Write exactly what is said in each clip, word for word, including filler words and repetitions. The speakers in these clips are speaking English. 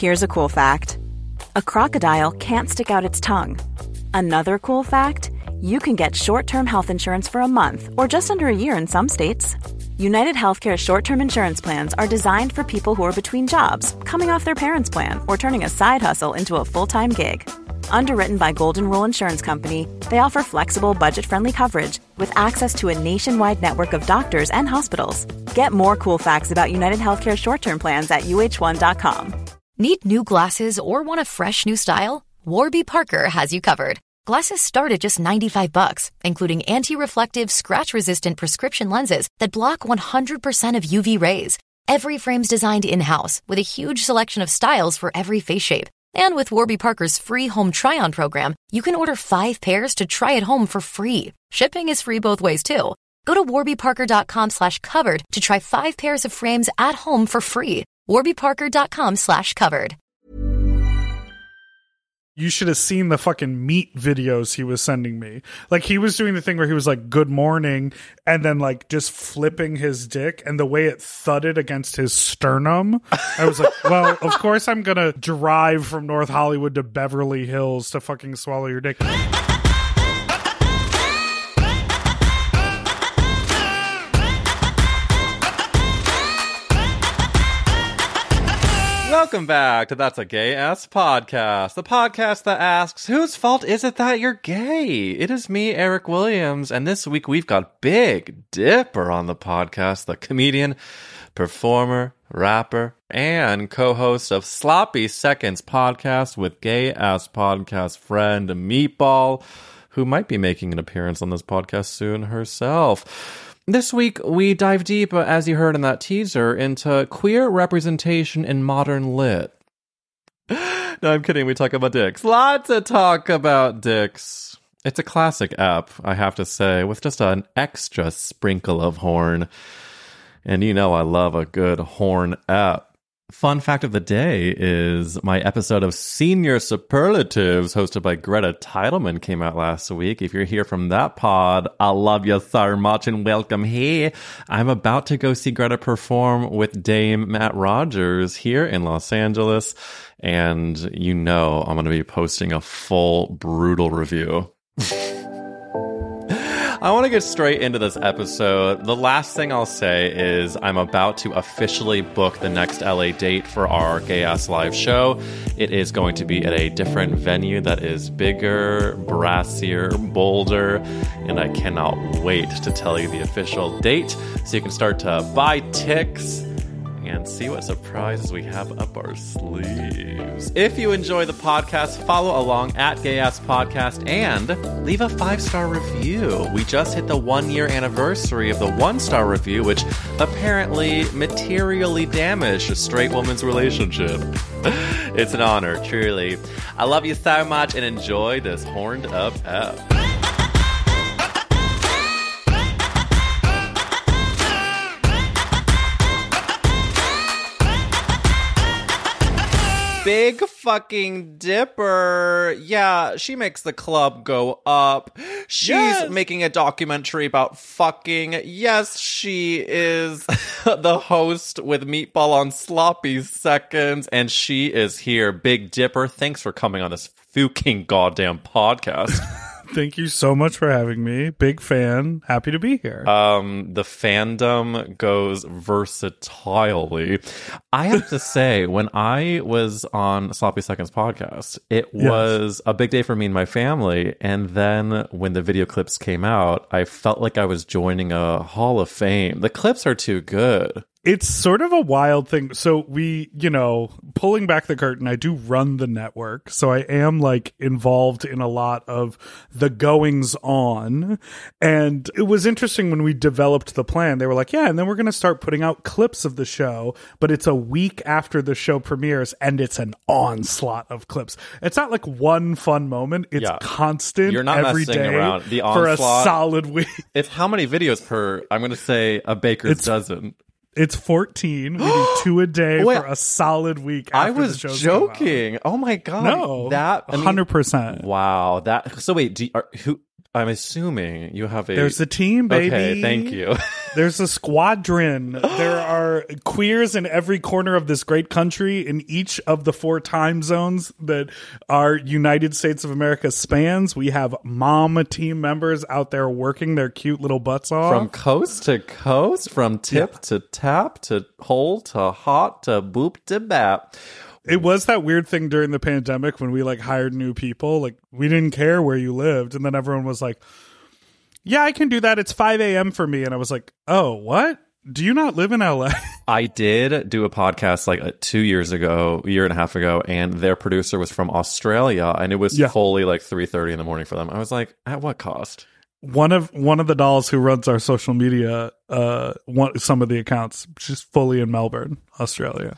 Here's a cool fact. A crocodile can't stick out its tongue. Another cool fact, you can get short-term health insurance for a month or just under a year in some states. United Healthcare short-term insurance plans are designed for people who are between jobs, coming off their parents' plan, or turning a side hustle into a full-time gig. Underwritten by Golden Rule Insurance Company, they offer flexible, budget-friendly coverage with access to a nationwide network of doctors and hospitals. Get more cool facts about United Healthcare short-term plans at U H one dot com. Need new glasses or want a fresh new style? Warby Parker has you covered. Glasses start at just ninety-five bucks, including anti-reflective, scratch-resistant prescription lenses that block one hundred percent of U V rays. Every frame's designed in-house with a huge selection of styles for every face shape. And with Warby Parker's free home try-on program, you can order five pairs to try at home for free. Shipping is free both ways, too. Go to warbyparker.com slash covered to try five pairs of frames at home for free. warbyparker.com slash covered. You should have seen the fucking meat videos he was sending me. Like, he was doing the thing where he was like, good morning, and then like just flipping his dick, and the way it thudded against his sternum, I was like, well, of course I'm gonna drive from North Hollywood to Beverly Hills to fucking swallow your dick. Welcome back to That's a Gay Ass Podcast, the podcast that asks, whose fault is it that you're gay? It is me, Eric Williams, and this week we've got Big Dipper on the podcast, the comedian, performer, rapper, and co-host of Sloppy Seconds podcast with Gay Ass Podcast friend Meatball, who might be making an appearance on this podcast soon herself. This week, we dive deep, as you heard in that teaser, into queer representation in modern lit. No, I'm kidding. We talk about dicks. Lots to talk about dicks. It's a classic app, I have to say, with just an extra sprinkle of horn. And you know I love a good horn app. Fun fact of the day is my episode of Senior Superlatives, hosted by Greta Teidelman, came out last week. If you're here from that pod, I love you so much and welcome here. I'm about to go see Greta perform with Dame Matt Rogers here in Los Angeles. And you know I'm going to be posting a full brutal review. I want to get straight into this episode. The last thing I'll say is I'm about to officially book the next L A date for our Gay Ass Live show. It is going to be at a different venue that is bigger, brassier, bolder, and I cannot wait to tell you the official date so you can start to buy tics and see what surprises we have up our sleeves. If you enjoy the podcast, follow along at Gay Ass Podcast and leave a five-star review. We just hit the one-year anniversary of the one-star review, which apparently materially damaged a straight woman's relationship. It's an honor, truly. I love you so much and enjoy this horned up app. Big fucking Dipper. Yeah, she makes the club go up. She's yes. making a documentary about fucking. Yes, she is the host with Meatball on Sloppy Seconds, and she is here. Big Dipper, thanks for coming on this fucking goddamn podcast. Thank you so much for having me. Big fan. Happy to be here. Um, the fandom goes versatilely. I have to say, when I was on Sloppy Seconds podcast, it was yes. a big day for me and my family. And then when the video clips came out, I felt like I was joining a Hall of Fame. The clips are too good. It's sort of a wild thing. So we, you know, pulling back the curtain, I do run the network. So I am like involved in a lot of the goings on. And it was interesting when we developed the plan. They were like, yeah, and then we're going to start putting out clips of the show. But it's a week after the show premieres and it's an onslaught of clips. It's not like one fun moment. It's yeah. constant. You're not every messing day around. The onslaught, for a solid week. It's how many videos per, I'm going to say a baker's it's, dozen. It's fourteen. We do two a day Wait, for a solid week. After I was the joking. Oh my god! No, that I mean, hundred percent. Wow. That. So wait, do you, are, who I'm assuming you have a... There's a team, baby. Okay, thank you. There's a squadron. There are queers in every corner of this great country in each of the four time zones that our United States of America spans. We have mom team members out there working their cute little butts off. From coast to coast, from tip yeah. to tap, to hole to hot, to boop to bap. It was that weird thing during the pandemic when we like hired new people. Like we didn't care where you lived. And then everyone was like, yeah, I can do that. It's five a.m. for me. And I was like, oh, what? Do you not live in L A? I did do a podcast like uh, two years ago, a year and a half ago, and their producer was from Australia, and it was yeah. fully like three thirty in the morning for them. I was like, at what cost? One of one of the dolls who runs our social media, uh, one, some of the accounts, she's fully in Melbourne, Australia.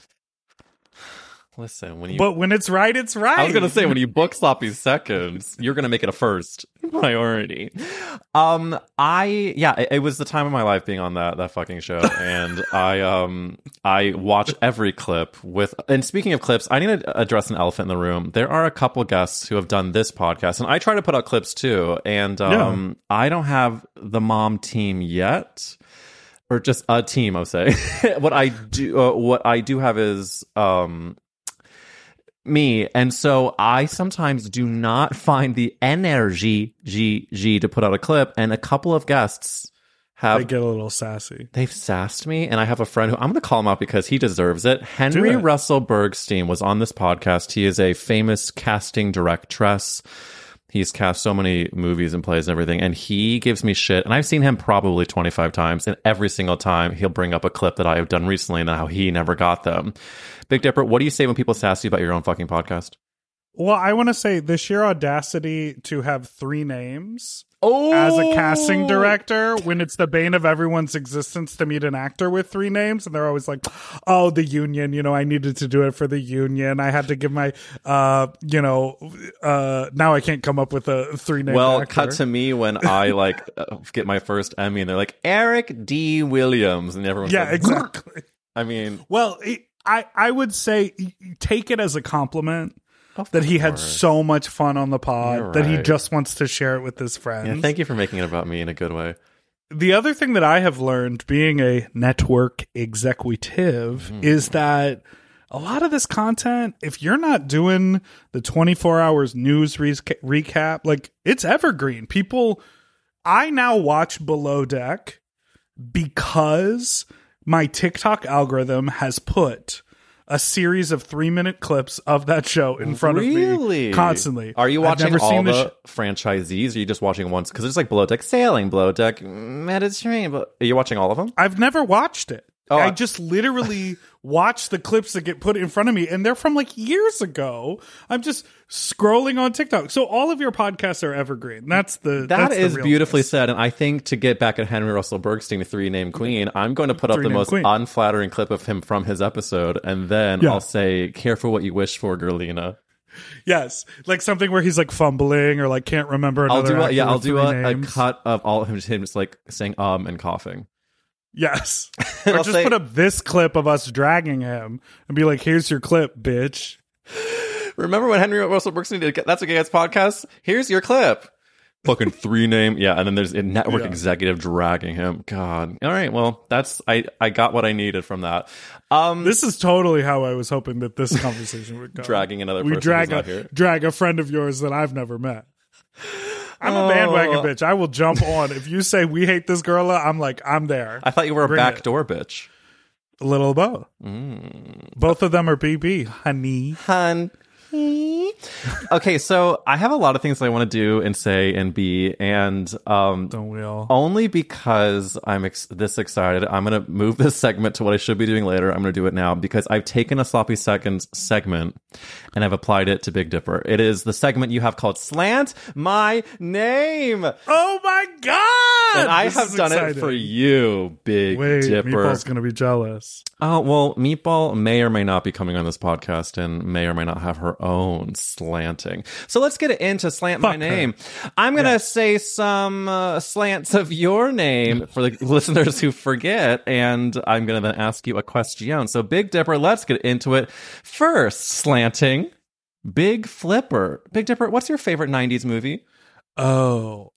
Listen, when you but when it's right, it's right. I was gonna say when you book sloppy seconds, you're gonna make it a first priority. Um, I yeah, it, it was the time of my life being on that that fucking show, and I um I watch every clip with. And speaking of clips, I need to address an elephant in the room. There are a couple guests who have done this podcast, and I try to put out clips too. And um, yeah. I don't have the mom team yet. Or just a team, I'll say. what I do, uh, what I do have is um. me, and so I sometimes do not find the energy G G to put out a clip, and a couple of guests have they get a little sassy. They've sassed me, and I have a friend who I'm going to call him out because he deserves it. Henry it. Russell Bergstein was on this podcast. He is a famous casting directress. He's cast so many movies and plays and everything, and he gives me shit. And I've seen him probably twenty-five times, and every single time he'll bring up a clip that I have done recently and how he never got them. Big Dipper, what do you say when people sass you about your own fucking podcast? Well, I want to say the sheer audacity to have three names oh! as a casting director when it's the bane of everyone's existence to meet an actor with three names. And they're always like, oh, the union, you know, I needed to do it for the union. I had to give my, uh, you know, uh, now I can't come up with a three name Well, actor. Cut to me when I like uh, get my first Emmy and they're like, Eric D. Williams. And everyone's yeah, like, exactly. I mean, well, it, I, I would say take it as a compliment. Of that he course. had so much fun on the pod, You're that he right. just wants to share it with his friends. Yeah, thank you for making it about me in a good way. The other thing that I have learned being a network executive mm-hmm. is that a lot of this content, if you're not doing the twenty-four hours news re- recap, like it's evergreen. People, I now watch Below Deck because my TikTok algorithm has put a series of three-minute clips of that show in front really? of me constantly. Are you watching never all seen the, the sh- franchisees? Or are you just watching once? Because there's like Below Deck Sailing, Below Deck Mediterranean. Are you watching all of them? I've never watched it. Oh, I I- just literally watch the clips that get put in front of me, and they're from like years ago. I'm just scrolling on TikTok. So all of your podcasts are evergreen. That's the That that's is the beautifully realness. said. And I think to get back at Henry Russell Bergstein, the three-name queen, I'm going to put up the most Queen. unflattering clip of him from his episode, and then Yeah. I'll say, careful what you wish for, Gerlina. Yes, like something where he's like fumbling or like can't remember. I'll Another do a, actor yeah, with I'll do three a, a names. cut of all of him, him just like saying um and coughing. Yes, And or I'll just say- put up this clip of us dragging him and be like, "Here's your clip, bitch." Remember when Henry Russell Bergstein did That's a Gay Ass Podcast? Here's your clip. Fucking three name. Yeah, and then there's a network Yeah. executive dragging him. God. All right, well, that's I I got what I needed from that. Um This is totally how I was hoping that this conversation would go. Dragging another we person drag who's a not here. drag a friend of yours that I've never met. I'm Oh. a bandwagon bitch. I will jump on if you say we hate this girl. I'm like I'm there. I thought you were a Bring it. backdoor bitch. A little of both. Mm. Both of them are B B, honey. Hun. Okay, so I have a lot of things I want to do and say and be, and um, Don't we all? only because I'm ex- this excited, I'm going to move this segment to what I should be doing later. I'm going to do it now because I've taken a Sloppy Seconds segment and I've applied it to Big Dipper. It is the segment you have called Slant My Name. Oh my god! And I This have is done exciting. it for you, Big Wait, Dipper. Meatball's gonna be jealous. Oh, well, Meatball may or may not be coming on this podcast and may or may not have her own slanting. So let's get into Slant My Fuck her. Name. I'm going to Yeah. say some uh, slants of your name for the listeners who forget, and I'm going to then ask you a question. So, Big Dipper, let's get into it. First, slanting, Big Flipper. Big Dipper, what's your favorite nineties movie? Oh,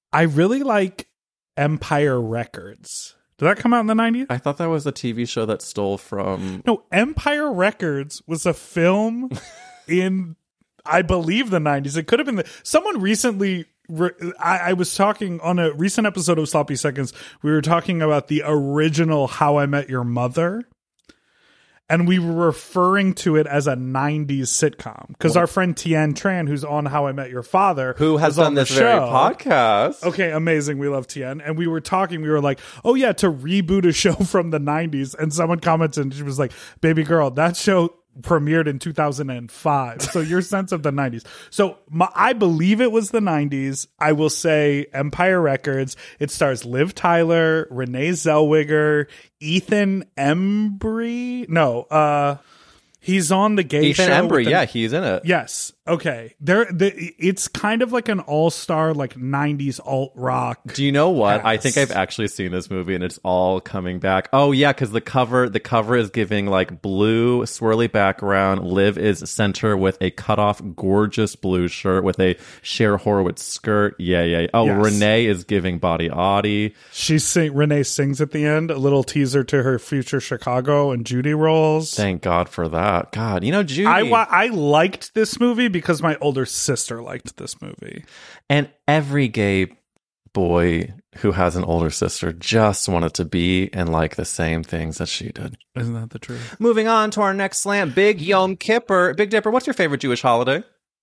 I really like Empire Records. Did that come out in the nineties? I thought that was a T V show that stole from... No, Empire Records was a film in, I believe, the nineties. It could have been... The, someone recently... Re, I, I was talking on a recent episode of Sloppy Seconds. We were talking about the original How I Met Your Mother. And we were referring to it as a nineties sitcom. Because our friend Tien Tran, who's on How I Met Your Father, who has was done on the this very show. podcast. Okay, amazing. We love Tien. And we were talking, we were like, oh yeah, to reboot a show from the nineties. And someone commented, and she was like, baby girl, that show premiered in two thousand five. So your sense of the nineties. So my, I believe it was the nineties. I will say Empire Records. It stars Liv Tyler, Renee Zellweger, Ethan Embry. No, uh, he's on the gay Ethan show. Embry, the, yeah, he's in it. Yes. Okay. There, the, it's kind of like an all-star, like nineties alt rock. Do you know what? cast. I think I've actually seen this movie, and it's all coming back. Oh yeah, because the cover, the cover is giving like blue swirly background. Liv is center with a cut-off, gorgeous blue shirt with a Cher Horowitz skirt. Yeah, yeah. Oh, Yes. Renee is giving body Audie. She sing. Renee sings at the end. A little teaser to her future Chicago and Judy roles. Thank God for that. God, you know Judy. I wa- I liked this movie because my older sister liked this movie. And every gay boy who has an older sister just wanted to be and like the same things that she did. Isn't that the truth? Moving on to our next slam, Big Yom Kippur. Big Dipper, what's your favorite Jewish holiday?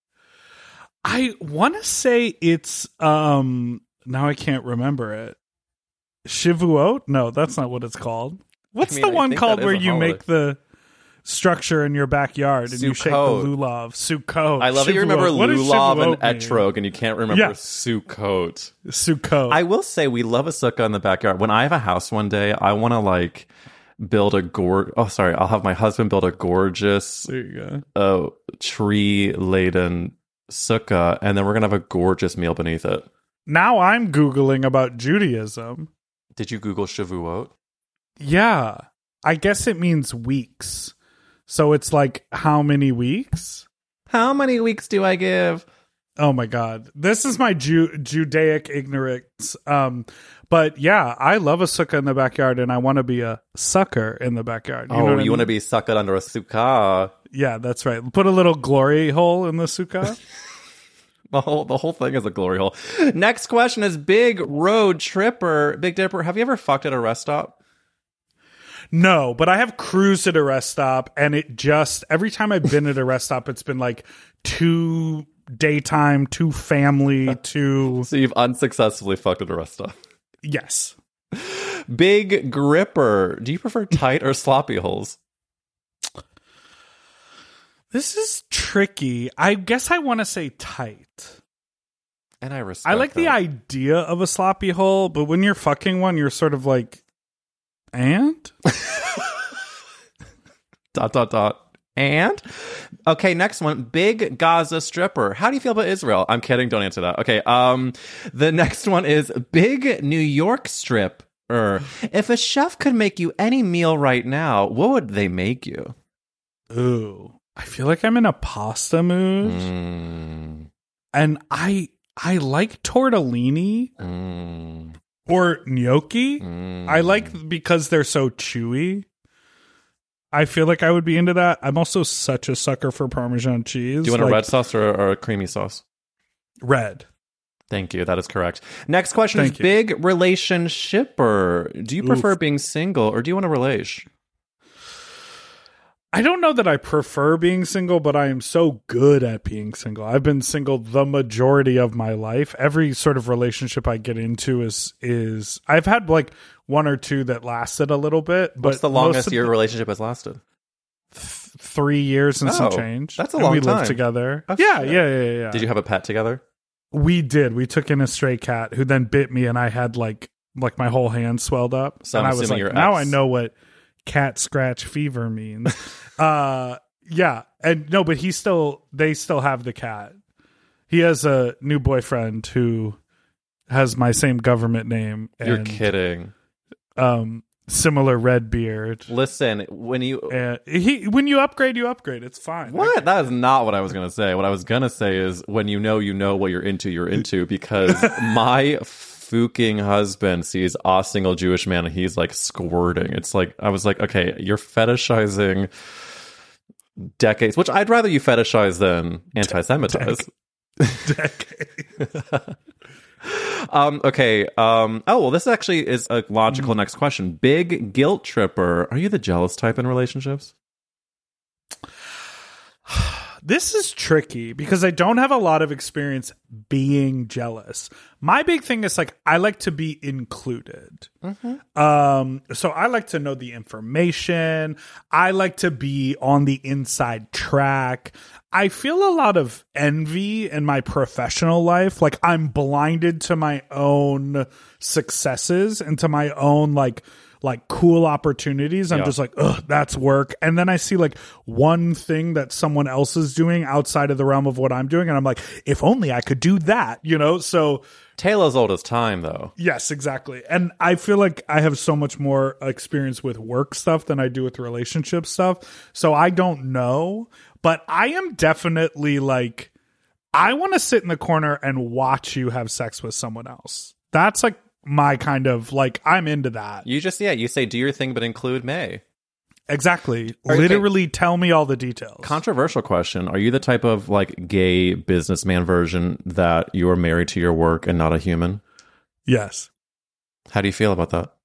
I want to say it's um. Now I can't remember it. Shavuot? No, that's not what it's called. What's I mean, the I one think called that is where a you holiday. make the structure in your backyard and you shake the Sukkot. lulav? Sukkot. I love that you remember Shavuot. What does lulav and Shavuot mean? etrog, and you can't remember Yeah. Sukkot. Sukkot. I will say we love a sukkah in the backyard. When I have a house one day, I want to like build a gor. Oh, sorry, I'll have my husband build a gorgeous there you go. uh, tree laden sukkah, and then we're gonna have a gorgeous meal beneath it. Now I'm Googling about Judaism. Did you Google Shavuot? Yeah. I guess it means weeks. So it's like, how many weeks? How many weeks do I give? Oh my God. This is my Ju- Judaic ignorance. Um, but yeah, I love a sukkah in the backyard, and I want to be a sucker in the backyard. You oh, know what I you want to mean? be sucked under a sukkah. Yeah, that's right. Put a little glory hole in the sukkah. The whole the whole thing is a glory hole. Next question is Big Road Tripper. Big Dipper, have you ever fucked at a rest stop? No, but I have cruised at a rest stop, and it just, every time I've been at a rest stop, it's been like too daytime, too family, too, So you've unsuccessfully fucked at a rest stop. yes. Big Gripper. Do you prefer tight or sloppy holes? This is tricky. I guess I want to say tight. And I respect I like the that. idea of a sloppy hole, but when you're fucking one, you're sort of like, and? dot dot dot. And okay, next one, Big Gaza Stripper. How do you feel about Israel? I'm kidding. Don't answer that. Okay. Um, the next one is Big New York Stripper. If a chef could make you any meal right now, what would they make you? Ooh, I feel like I'm in a pasta mood, Mm, and I I like tortellini mm, or gnocchi. mm. I like because they're so chewy. I feel like I would be into that. I'm also such a sucker for Parmesan cheese. Do you want like, a red sauce or, or a creamy sauce? Red. Thank you. That is correct. Next question Thank is you. Big Relationshipper. Do you prefer Oof. being single or do you want a relation? I don't know that I prefer being single, but I am so good at being single. I've been single the majority of my life. Every sort of relationship I get into is is I've had like one or two that lasted a little bit. But What's the most longest of your the- relationship has lasted? th- three years and some Oh, change. that's a And long we time. lived together. Oh, yeah, shit. yeah, yeah, yeah, yeah. Did you have a pet together? We did. We took in a stray cat who then bit me, and I had like like my whole hand swelled up. So and I'm I was assuming like, your now ex- I know what cat scratch fever means. uh, yeah, and no, but he still they still have the cat. He has a new boyfriend who has my same government name. And, You're kidding. Um, similar red beard. Listen, when you Uh, he when you upgrade, you upgrade. It's fine. what? That is not what I was gonna say. What I was gonna say is when you know, you know what you're into. You're into because my fucking husband sees a single Jewish man and he's like squirting. It's like I was like, okay, you're fetishizing decades, which I'd rather you fetishize than anti-Semitize. Decade. um, okay. Um, oh, well, this actually is a logical next question. Big guilt tripper. Are you the jealous type in relationships? This is tricky because I don't have a lot of experience being jealous. My big thing is like I like to be included. Mm-hmm. Um, so I like to know the information. I like to be on the inside track. I feel a lot of envy in my professional life. Like I'm blinded to my own successes and to my own like like cool opportunities. I'm yeah. just like, ugh, that's work. And then I see like one thing that someone else is doing outside of the realm of what I'm doing. And I'm like, if only I could do that, you know? So tale as old as time, though. Yes, exactly. And I feel like I have so much more experience with work stuff than I do with relationship stuff. So I don't know, but I am definitely like, I want to sit in the corner and watch you have sex with someone else. That's like my kind of like, I'm into that. You just, yeah, you say do your thing, but include May. Exactly. Okay. Literally tell me all the details. Controversial question. Are you the type of like gay businessman version that you are married to your work and not a human? Yes. How do you feel about that?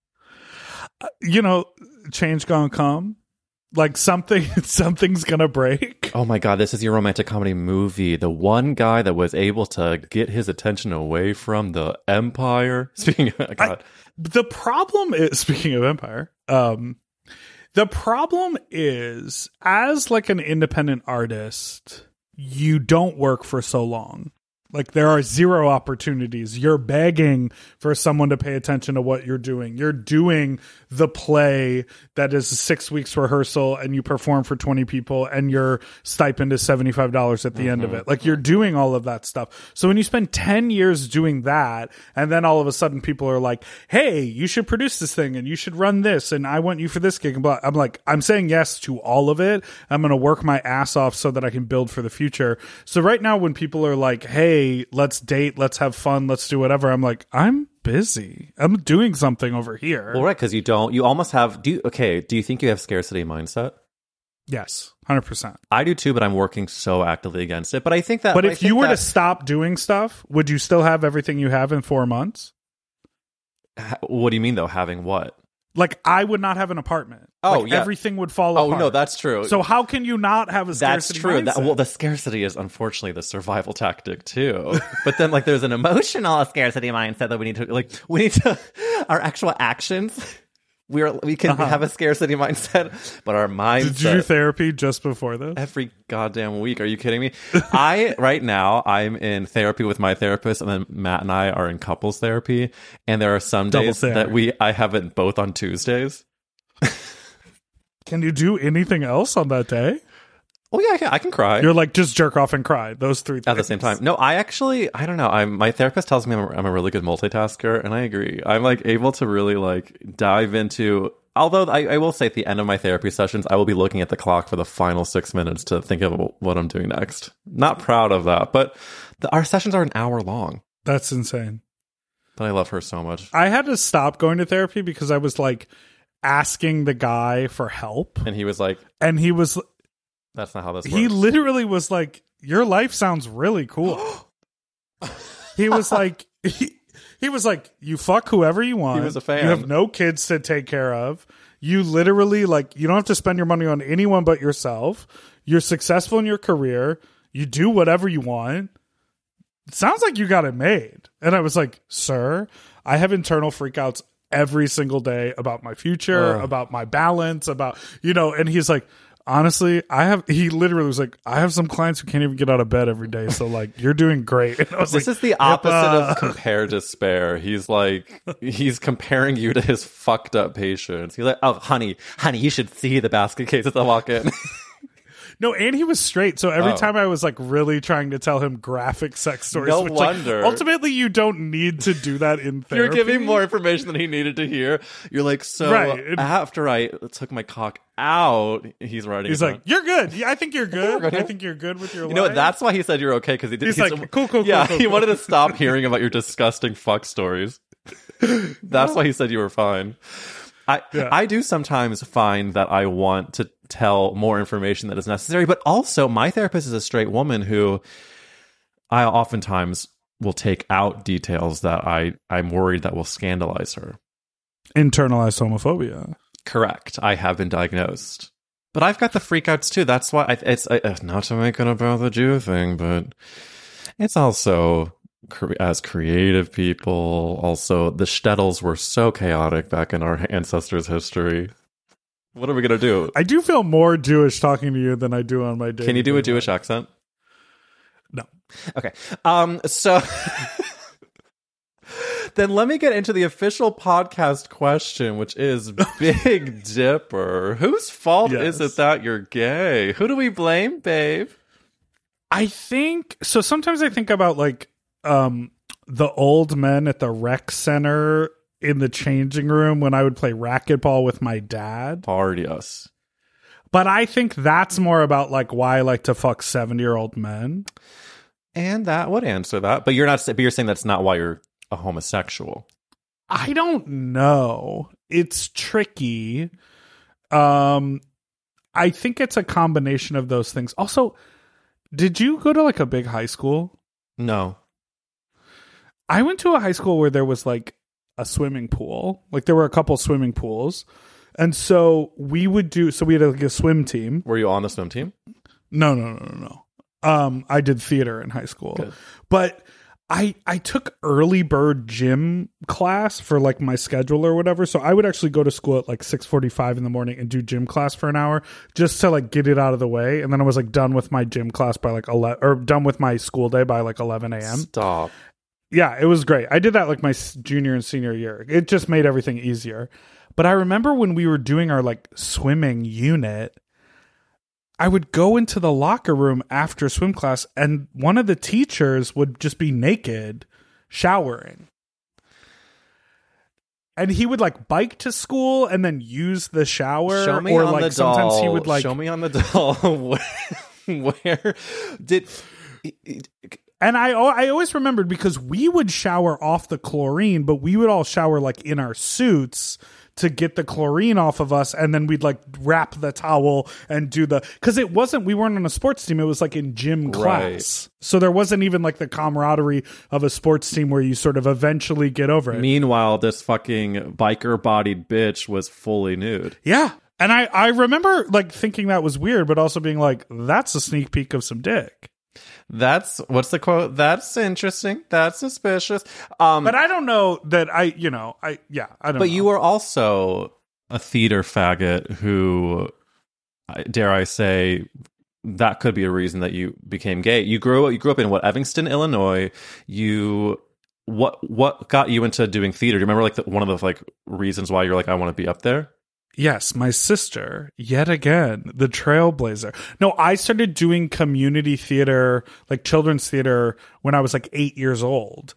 Uh, you know, change gonna come. Like something, something's gonna break. Oh my God, this is your romantic comedy movie. The one guy that was able to get his attention away from the empire. Speaking of God. I, the problem is, speaking of empire, um, the problem is as like an independent artist, you don't work for so long. Like there are zero opportunities. You're begging for someone to pay attention to what you're doing. You're doing the play that is a six weeks rehearsal and you perform for twenty people and your stipend is seventy-five dollars at the mm-hmm. end of it. Like you're doing all of that stuff. So when you spend ten years doing that and then all of a sudden people are like, hey, you should produce this thing and you should run this and I want you for this gig. And blah. I'm like, I'm saying yes to all of it. I'm going to work my ass off so that I can build for the future. So right now when people are like, hey, let's date, let's have fun, let's do whatever, I'm like, I'm busy. I'm doing something over here. Well, right, because you don't, you almost have, do you, okay, do you think you have scarcity mindset? Yes, one hundred percent. I do too, but I'm working so actively against it. But I think that... But I if you were that, to stop doing stuff, would you still have everything you have in four months? What do you mean, though? Having what? Like, I would not have an apartment. Oh, like, yeah. Everything would fall oh, apart. Oh, no, that's true. So how can you not have a scarcity That's true. mindset? That, well, the scarcity is unfortunately the survival tactic, too. But then, like, there's an emotional scarcity mindset that we need to, like, we need to, our actual actions, we're, we can uh-huh. have a scarcity mindset, but our mindset. Did you do therapy just before this? Every goddamn week. Are you kidding me? I, right now, I'm in therapy with my therapist, and then Matt and I are in couples therapy. And there are some days that we, I have it both on Tuesdays. Can you do anything else on that day? Oh yeah, I can, I can cry. You're like, just jerk off and cry. Those three things. At the same time. No, I actually, I don't know. I'm my therapist tells me I'm a, I'm a really good multitasker, and I agree. I'm like able to really like dive into. Although I, I will say, at the end of my therapy sessions, I will be looking at the clock for the final six minutes to think of what I'm doing next. Not proud of that, but the, our sessions are an hour long. That's insane. But I love her so much. I had to stop going to therapy because I was like asking the guy for help, and he was like, and he was. That's not how this works. He literally was like, your life sounds really cool. He was like, he, he was like, you fuck whoever you want. He was a fan. You have no kids to take care of. You literally, like, you don't have to spend your money on anyone but yourself. You're successful in your career. You do whatever you want. It sounds like you got it made. And I was like, sir, I have internal freakouts every single day about my future, Ugh. about my balance, about, you know, and he's like, honestly, I have, he literally was like, I have some clients who can't even get out of bed every day. So like, you're doing great. And I was this like, is the opposite uh, of compare despair. He's like, he's comparing you to his fucked up patients. He's like, oh, honey, honey, you should see the basket cases that walk in. No, and he was straight. So every Oh. time I was like really trying to tell him graphic sex stories. No which, like, wonder. ultimately, you don't need to do that in therapy. You're giving more information than he needed to hear. You're like, so Right. after I took my cock out, he's writing. He's it like, down. "You're good. Yeah, I think you're good. good. I think you're good with your You life." know what? That's why he said you're okay, because he did. He's like, cool, cool, Yeah, cool, cool, he cool. wanted to stop hearing about your disgusting fuck stories. That's why he said you were fine. I Yeah. I do sometimes find that I want to tell more information that is necessary, but also my therapist is a straight woman who I oftentimes will take out details that I I'm worried that will scandalize her. internalized homophobia. Correct. I have been diagnosed. But I've got the freakouts too. That's why I, it's I, not to make it about the Jew thing, but it's also cre- as creative people. Also, the shtetls were so chaotic back in our ancestors' history. What are we gonna do? I do feel more Jewish talking to you than I do on my day. Can you do a Jewish accent? No. Okay. Um. So. Then let me get into the official podcast question, which is Big Dipper. Whose fault Yes. is it that you're gay? Who do we blame, babe? I think so. Sometimes I think about like um, the old men at the rec center in the changing room when I would play racquetball with my dad. Party us. But I think that's more about like why I like to fuck seventy year old men. And that would answer that. But you're not. But you're saying that's not why you're a homosexual. I don't know. It's tricky. Um, I think it's a combination of those things. Also, did you go to like a big high school? No. I went to a high school where there was like a swimming pool. Like there were a couple swimming pools. And so we would do, so we had like a swim team. Were you on the swim team? No, no, no, no, no. Um, I did theater in high school. Good. But I I took early bird gym class for like my schedule or whatever. So I would actually go to school at like six forty-five in the morning and do gym class for an hour just to like get it out of the way. And then I was like done with my gym class by like eleven, or done with my school day by like eleven a.m. Stop. Yeah, it was great. I did that like my s- junior and senior year. It just made everything easier. But I remember when we were doing our like swimming unit, I would go into the locker room after swim class and one of the teachers would just be naked showering. And he would like bike to school and then use the shower. Show me or on like the sometimes doll. he would like Show me on the doll. where, where did? And I I always remembered because we would shower off the chlorine, but we would all shower like in our suits to get the chlorine off of us, and then we'd like wrap the towel and do the, because it wasn't, we weren't on a sports team, it was like in gym class. Right. So there wasn't even like the camaraderie of a sports team where you sort of eventually get over it. Meanwhile, this fucking biker bodied bitch was fully nude. Yeah. And I, I remember like thinking that was weird, but also being like, that's a sneak peek of some dick. That's what's the quote? That's interesting. That's suspicious. Um, but I don't know that I, you know, I, yeah, I don't but know. But you were also a theater faggot who, dare I say, that could be a reason that you became gay. You grew you grew up in what, Evanston, Illinois. You what what got you into doing theater? Do you remember like the, one of the like reasons why you're like, I want to be up there? Yes, my sister, yet again, the trailblazer. No, I started doing community theater, like children's theater, when I was like eight years old.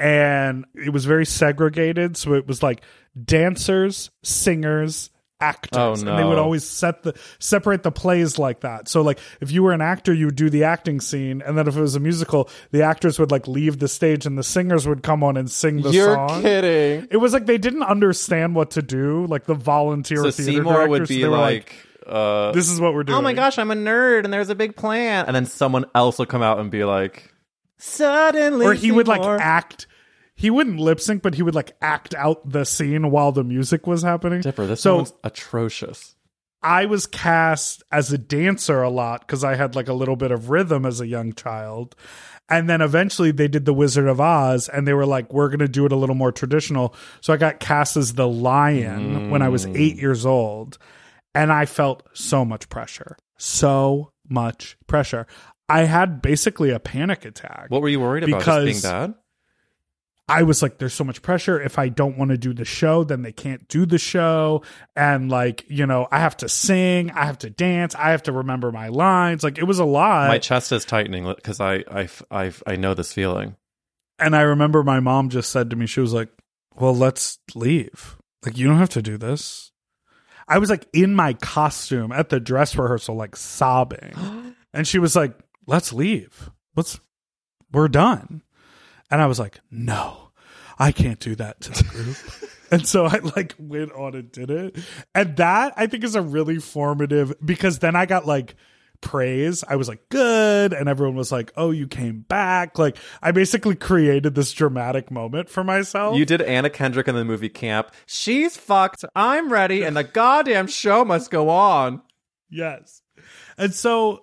And it was very segregated. So it was like dancers, singers, actors. Oh, no. And they would always set the separate the plays like that. So like if you were an actor, you would do the acting scene. And then if it was a musical, the actors would like leave the stage and the singers would come on and sing the You're song. You're kidding. It was like they didn't understand what to do. Like the volunteer so theater Seymour directors, would be they were like, uh, this is what we're doing. Oh my gosh, I'm a nerd and there's a big plan. And then someone else would come out and be like, suddenly Or he would like Seymour. act. He wouldn't lip sync, but he would like act out the scene while the music was happening. Dipper, this so one's atrocious. I was cast as a dancer a lot because I had like a little bit of rhythm as a young child. And then eventually they did The Wizard of Oz and they were like, we're going to do it a little more traditional. So I got cast as the lion mm. when I was eight years old. And I felt so much pressure. So much pressure. I had basically a panic attack. What were you worried about? Because just being bad? I was like, there's so much pressure. If I don't want to do the show, then they can't do the show. And like, you know, I have to sing, I have to dance, I have to remember my lines. Like, it was a lot. My chest is tightening because I, I, I, I know this feeling. And I remember my mom just said to me, she was like, well, let's leave. Like, you don't have to do this. I was like in my costume at the dress rehearsal, like sobbing. And she was like, let's leave. Let's, we're done. And I was like, no, I can't do that to the group. And so I like went on and did it. And that I think is a really formative, because then I got like praise. I was like, good. And everyone was like, oh, you came back. Like, I basically created this dramatic moment for myself. You did Anna Kendrick in the movie Camp. She's fucked. I'm ready. And the goddamn show must go on. Yes. And so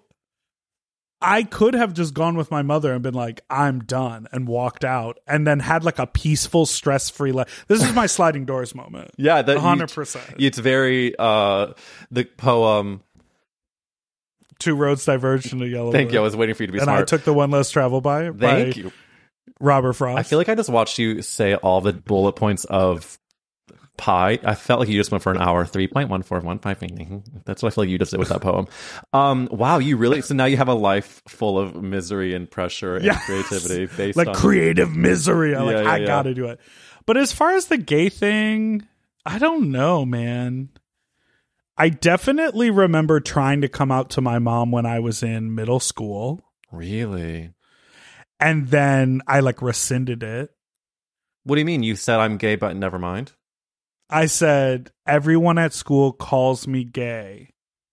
I could have just gone with my mother and been like, I'm done, and walked out, and then had like a peaceful, stress-free life. This is my sliding doors moment. Yeah, that one hundred percent. You, it's very, uh, the poem. Two roads diverged in a yellow. Thank bird. you. I was waiting for you to be and smart. And I took the one less travel by. Thank by you. Robert Frost. I feel like I just watched you say all the bullet points of pi. I felt like you just went for an hour. three point one four one five. That's what I feel like you just did with that poem. Um, wow, you really, so now you have a life full of misery and pressure and yes. creativity based like on creative misery. I'm yeah, like, yeah, I yeah. gotta do it. But as far as the gay thing, I don't know, man. I definitely remember trying to come out to my mom when I was in middle school. Really? And then I like rescinded it. What do you mean? You said I'm gay, but never mind. I said, everyone at school calls me gay.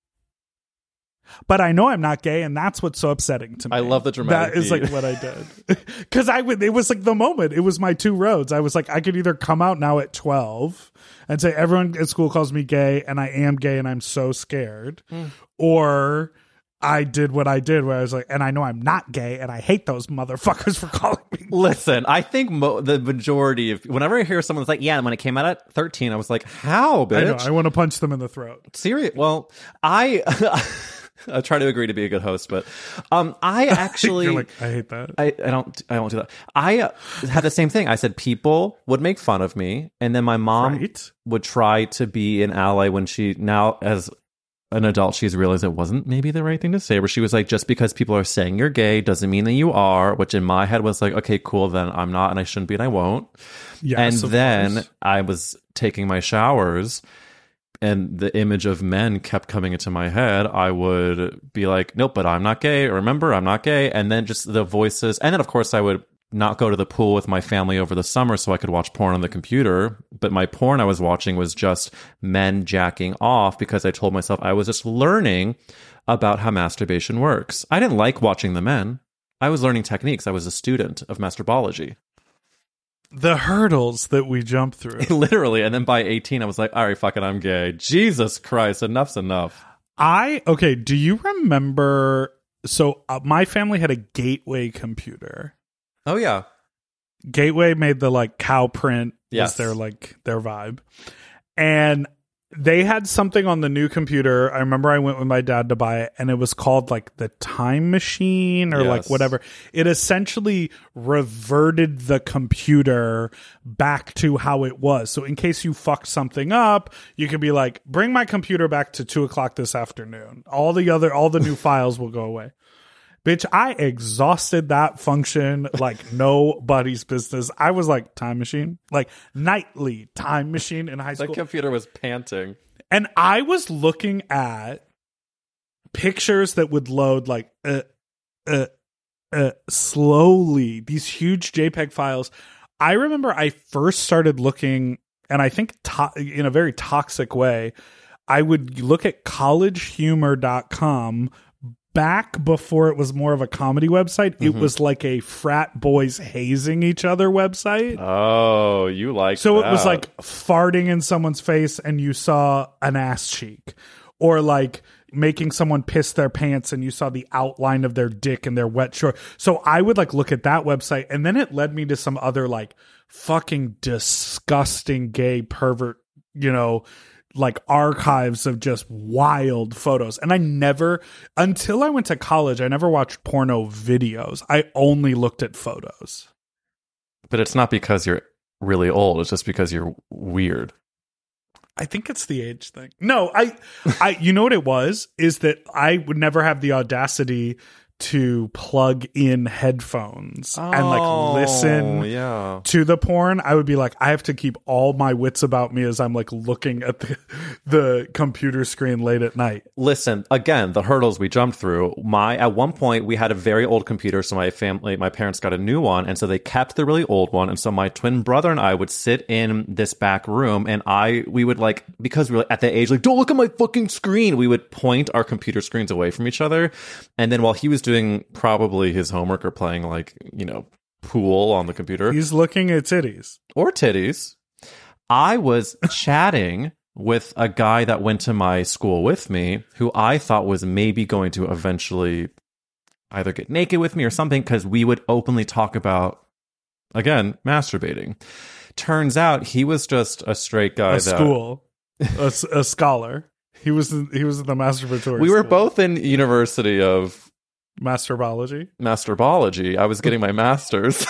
But I know I'm not gay, and that's what's so upsetting to me. I love the dramatic That is beat. like what I did. Because I would, it was like the moment. It was my two roads. I was like, I could either come out now at twelve and say, everyone at school calls me gay, and I am gay, and I'm so scared. Mm. Or I did what I did, where I was like, and I know I'm not gay, and I hate those motherfuckers for calling me gay. Listen, I think mo- the majority of, whenever I hear someone's like, yeah, when it came out at thirteen, I was like, how, bitch? I know, I want to punch them in the throat. Serious? Well, I... I try to agree to be a good host, but um, I actually, You're like, I hate that. I, I don't, I don't do that. I uh, had the same thing. I said people would make fun of me, and then my mom right. would try to be an ally when she now as an adult she's realized it wasn't maybe the right thing to say. Where she was like, just because people are saying you're gay doesn't mean that you are. Which in my head was like, okay, cool, then I'm not, and I shouldn't be, and I won't. Yes, and then course. I was taking my showers. And the image of men kept coming into my head. I would be like, nope, but I'm not gay. Or remember, I'm not gay. And then just the voices. And then, of course, I would not go to the pool with my family over the summer so I could watch porn on the computer. But my porn I was watching was just men jacking off because I told myself I was just learning about how masturbation works. I didn't like watching the men. I was learning techniques. I was a student of masturbology. The hurdles that we jump through. Literally. And then by eighteen, I was like, all right, fuck it, I'm gay. Jesus Christ, enough's enough. I, okay, do you remember, so uh, my family had a Gateway computer. Oh, yeah. Gateway made the, like, cow print. Yes. Was their, like, their vibe. And they had something on the new computer. I remember I went with my dad to buy it, and it was called like the Time Machine or yes. like whatever. It essentially reverted the computer back to how it was. So in case you fucked something up, you could be like, bring my computer back to two o'clock this afternoon. All the other, all the new files will go away. Bitch, I exhausted that function like nobody's business. I was like, time machine, like nightly time machine in high school. The computer was panting. And I was looking at pictures that would load like uh, uh, uh, slowly, these huge JPEG files. I remember I first started looking, and I think to- in a very toxic way, I would look at college humor dot com. Back before it was more of a comedy website, it mm-hmm. was like a frat boys hazing each other website. Oh, you like so that. It was like farting in someone's face and you saw an ass cheek, or like making someone piss their pants and you saw the outline of their dick in their wet short. So I would like look at that website, and then it led me to some other like fucking disgusting gay pervert, you know, like archives of just wild photos. And I never, until I went to college, I never watched porno videos. I only looked at photos. But it's not because you're really old. It's just because you're weird. I think it's the age thing. No, I, I, you know what it was? Is that I would never have the audacity to plug in headphones Oh, and like listen yeah. to the porn. I would be like, I have to keep all my wits about me as I'm like looking at the, the computer screen late at night. Listen, again, the hurdles we jumped through. My at one point we had a very old computer, so my family, my parents got a new one, and so they kept the really old one. And so my twin brother and I would sit in this back room, and I we would like, because we were at the age like, don't look at my fucking screen. We would point our computer screens away from each other, and then while he was doing probably his homework or playing like, you know, pool on the computer. He's looking at titties. Or titties. I was chatting with a guy that went to my school with me who I thought was maybe going to eventually either get naked with me or something, because we would openly talk about, again, masturbating. Turns out he was just a straight guy. A that, school. a, s- a scholar. He was he was at the masturbatory We were school. both in University of Masturbology. Masturbology. I was getting my master's.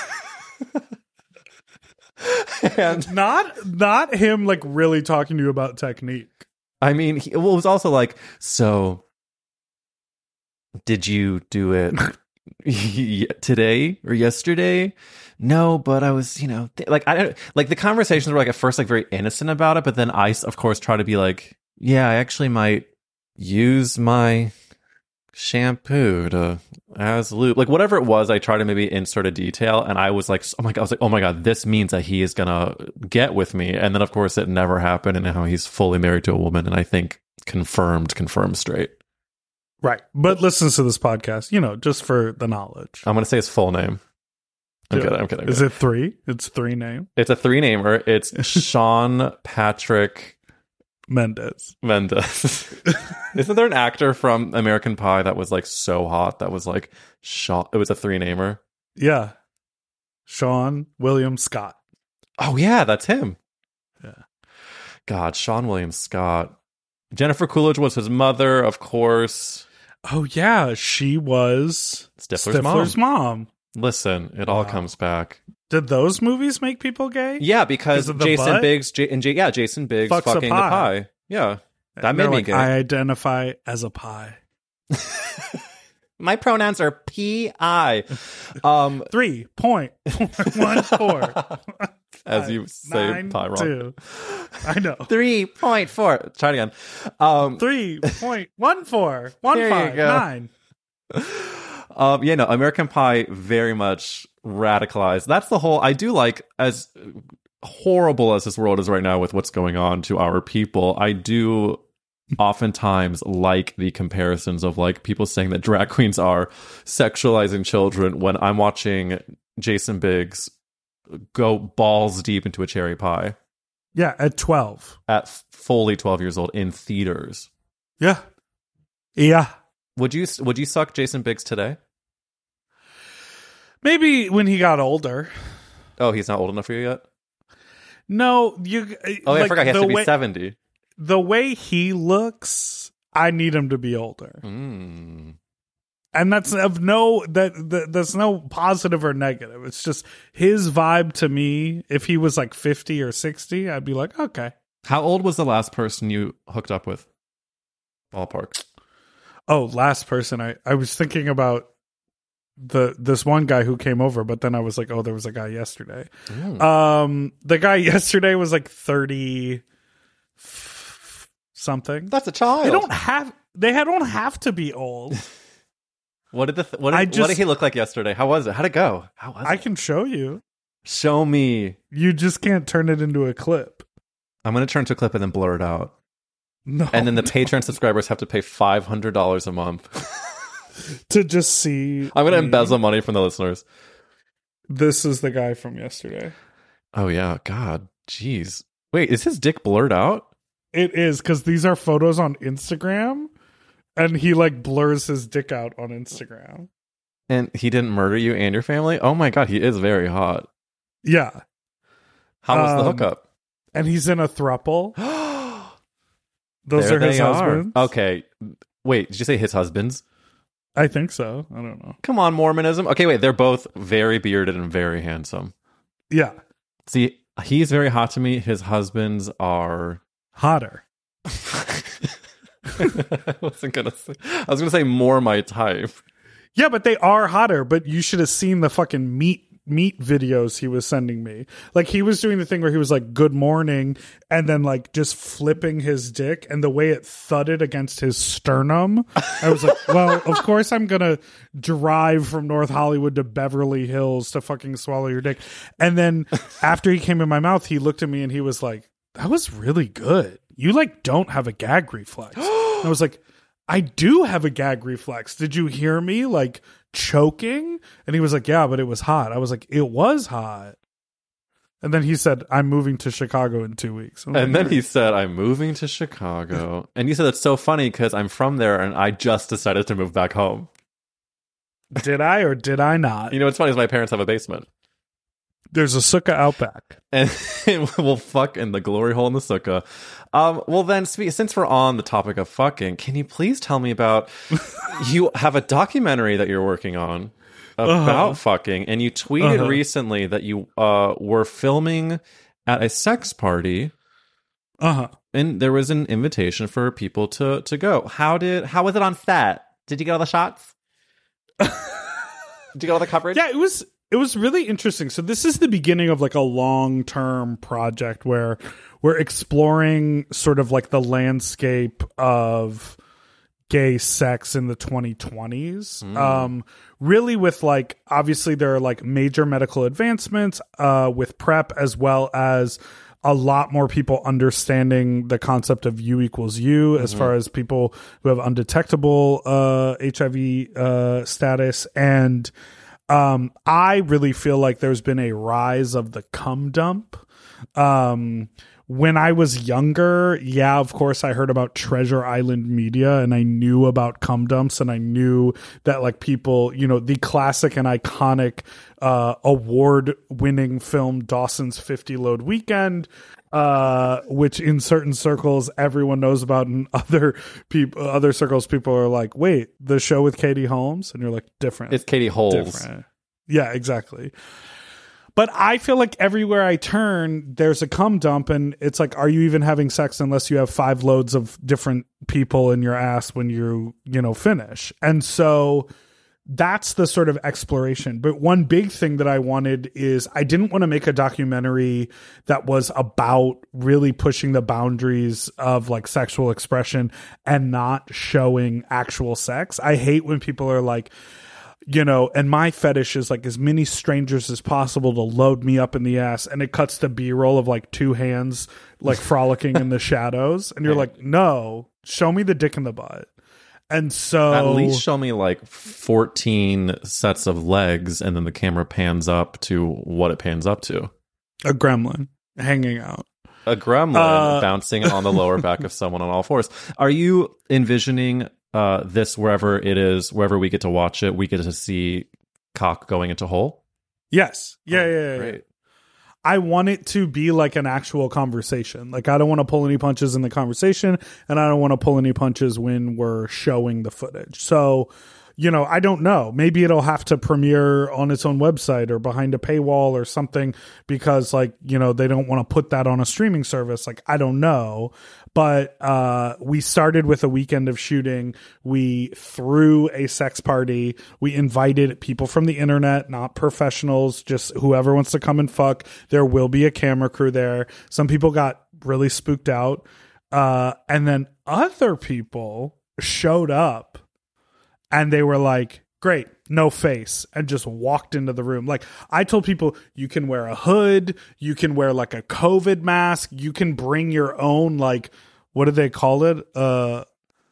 And Not not him like really talking to you about technique. I mean, he, well, it was also like, so did you do it today or yesterday? No, but I was, you know, th- like, I don't, like the conversations were like at first like very innocent about it, but then I, of course, try to be like, yeah, I actually might use my shampoo to as lube, like whatever it was. I tried to maybe insert a detail, and I was like, oh my god, I was like, oh my god, this means that he is gonna get with me. And then of course it never happened, and now he's fully married to a woman, and I think confirmed, confirmed straight. Right. But listens to this podcast, you know, just for the knowledge. I'm gonna say his full name. I'm Yeah. kidding. I'm kidding. I'm Is kidding. it three? It's three name. It's a three namer. It's Sean Patrick Mendez. Mendes. Isn't there an actor from American Pie that was like so hot that was like Sean? It was a three namer. Yeah. Sean William Scott. Oh yeah, that's him. Yeah. God, Sean William Scott. Jennifer Coolidge was his mother, of course. Oh yeah, she was Stifler's, Stifler's mom. mom. Listen, it all Wow. comes back. Did those movies make people gay? Yeah, because 'Cause of the Jason butt? Biggs, J- and J- yeah, Jason Biggs Fucks a fucking the pie. pie. Yeah, that And made they're me like, gay. I identify as a pie. My pronouns are P I. Um, Three point one four. as you say Nine, pie wrong. two. I know. Three point four. Try it again. Um, Three point one four one There you five go. nine. um, yeah, no, American Pie very much radicalized. That's the whole. I do like, as horrible as this world is right now with what's going on to our people, I do oftentimes like the comparisons of like people saying that drag queens are sexualizing children when I'm watching Jason Biggs go balls deep into a cherry pie Yeah, at twelve. at fully twelve years old in theaters. Yeah. Yeah. Would you would you suck Jason Biggs today? Maybe when he got older. Oh, he's not old enough for you yet? No, you. Oh, like, I forgot he has the to be way, seventy. The way he looks, I need him to be older, Mm. and that's of no that, that that's no positive or negative. It's just his vibe to me. If he was like fifty or sixty, I'd be like, okay. How old was the last person you hooked up with? Ballpark. Oh, last person. I I was thinking about the this one guy who came over, but then I was like, oh, there was a guy yesterday. Mm. Um, the guy yesterday was like thirty something. That's a child. They don't have. They don't have to be old. What did the th- what, did, I what just- did he look like yesterday? How was it? How'd it go? How was I it? can show you. Show me. You just can't turn it into a clip. I'm gonna turn to a clip and then blur it out. No, And then the Patreon subscribers have to pay five hundred dollars a month. to just see. I'm gonna me. embezzle money from the listeners. This is the guy from yesterday. Oh yeah, God, jeez. Wait, is his dick blurred out? It is because these are photos on Instagram, and he like blurs his dick out on Instagram. And he didn't murder you and your family? Oh my God, he is very hot. Yeah, How was the Um, hookup? and he's in a throuple. Those There are his they husbands. Okay. Wait, did you say his husbands? I think so. I don't know. Come on, Mormonism. Okay, wait, they're both very bearded and very handsome. Yeah. See, he's very hot to me. His husbands are hotter. I wasn't gonna say. I was gonna say more my type. Yeah, but they are hotter. But you should have seen the fucking meat meat videos he was sending me. Like, he was doing the thing where he was like, "Good morning," and then like just flipping his dick, and the way it thudded against his sternum, I was like, well, of course I'm gonna drive from North Hollywood to Beverly Hills to fucking swallow your dick. And then after he came in my mouth, he looked at me and he was like, "That was really good. You like don't have a gag reflex." And I was like, "I do have a gag reflex. Did you hear me like choking?" And he was like, "Yeah, but it was hot." I was like, "It was hot." And then he said, "I'm moving to Chicago in two weeks." And like, then he said, "I'm moving to Chicago." And you said, "It's so funny because I'm from there and I just decided to move back home." Did I or did I not? You know what's funny is my parents have a basement. There's a sukkah out back. And we'll fuck in the glory hole in the sukkah. Um, well, then, since we're on the topic of fucking, can you please tell me about... you have a documentary that you're working on about uh-huh. fucking, and you tweeted uh-huh. recently that you uh, were filming at a sex party. Uh-huh. And there was an invitation for people to, to go. How did how was it on set? Did you get all the shots? Did you get all the coverage? Yeah, it was... It was really interesting. So this is the beginning of like a long-term project where we're exploring sort of like the landscape of gay sex in the twenty twenties. Mm. Um, really with like, obviously there are like major medical advancements uh, with PrEP, as well as a lot more people understanding the concept of U equals U, mm-hmm. as far as people who have undetectable uh, H I V uh, status. And Um, I really feel like there's been a rise of the cum dump. Um, when I was younger, yeah, of course, I heard about Treasure Island Media and I knew about cum dumps, and I knew that like people, you know, the classic and iconic uh, award-winning film Dawson's fifty Load Weekend, uh, which in certain circles everyone knows about, and other people, other circles, people are like, "Wait, the show with Katie Holmes?" And you're like, "Different." It's Katie Holes. Different. Yeah, exactly. But I feel like everywhere I turn, there's a cum dump, and it's like, are you even having sex unless you have five loads of different people in your ass when you, you know, finish? And so that's the sort of exploration. But one big thing that I wanted is I didn't want to make a documentary that was about really pushing the boundaries of like sexual expression and not showing actual sex. I hate when people are like, you know, and my fetish is like as many strangers as possible to load me up in the ass, and it cuts to B-roll of like two hands like frolicking in the shadows, and you're like, no, show me the dick in the butt. And so at least show me like fourteen sets of legs, and then the camera pans up to what it pans up to. A gremlin hanging out. A gremlin uh, bouncing on the lower back of someone on all fours. Are you envisioning uh, this wherever it is, wherever we get to watch it, we get to see cock going into hole? Yes. Yeah, oh, yeah, yeah. Great. I want it to be like an actual conversation. Like, I don't want to pull any punches in the conversation, and I don't want to pull any punches when we're showing the footage. So, you know, I don't know. Maybe it'll have to premiere on its own website or behind a paywall or something, because like, you know, they don't want to put that on a streaming service. Like, I don't know. But uh, we started with a weekend of shooting. We threw a sex party. We invited people from the internet, not professionals, just whoever wants to come and fuck. There will be a camera crew there. Some people got really spooked out. Uh, and then other people showed up and they were like, great, no face, and just walked into the room. Like, I told people, you can wear a hood, you can wear like a COVID mask, you can bring your own, like, what do they call it? Uh,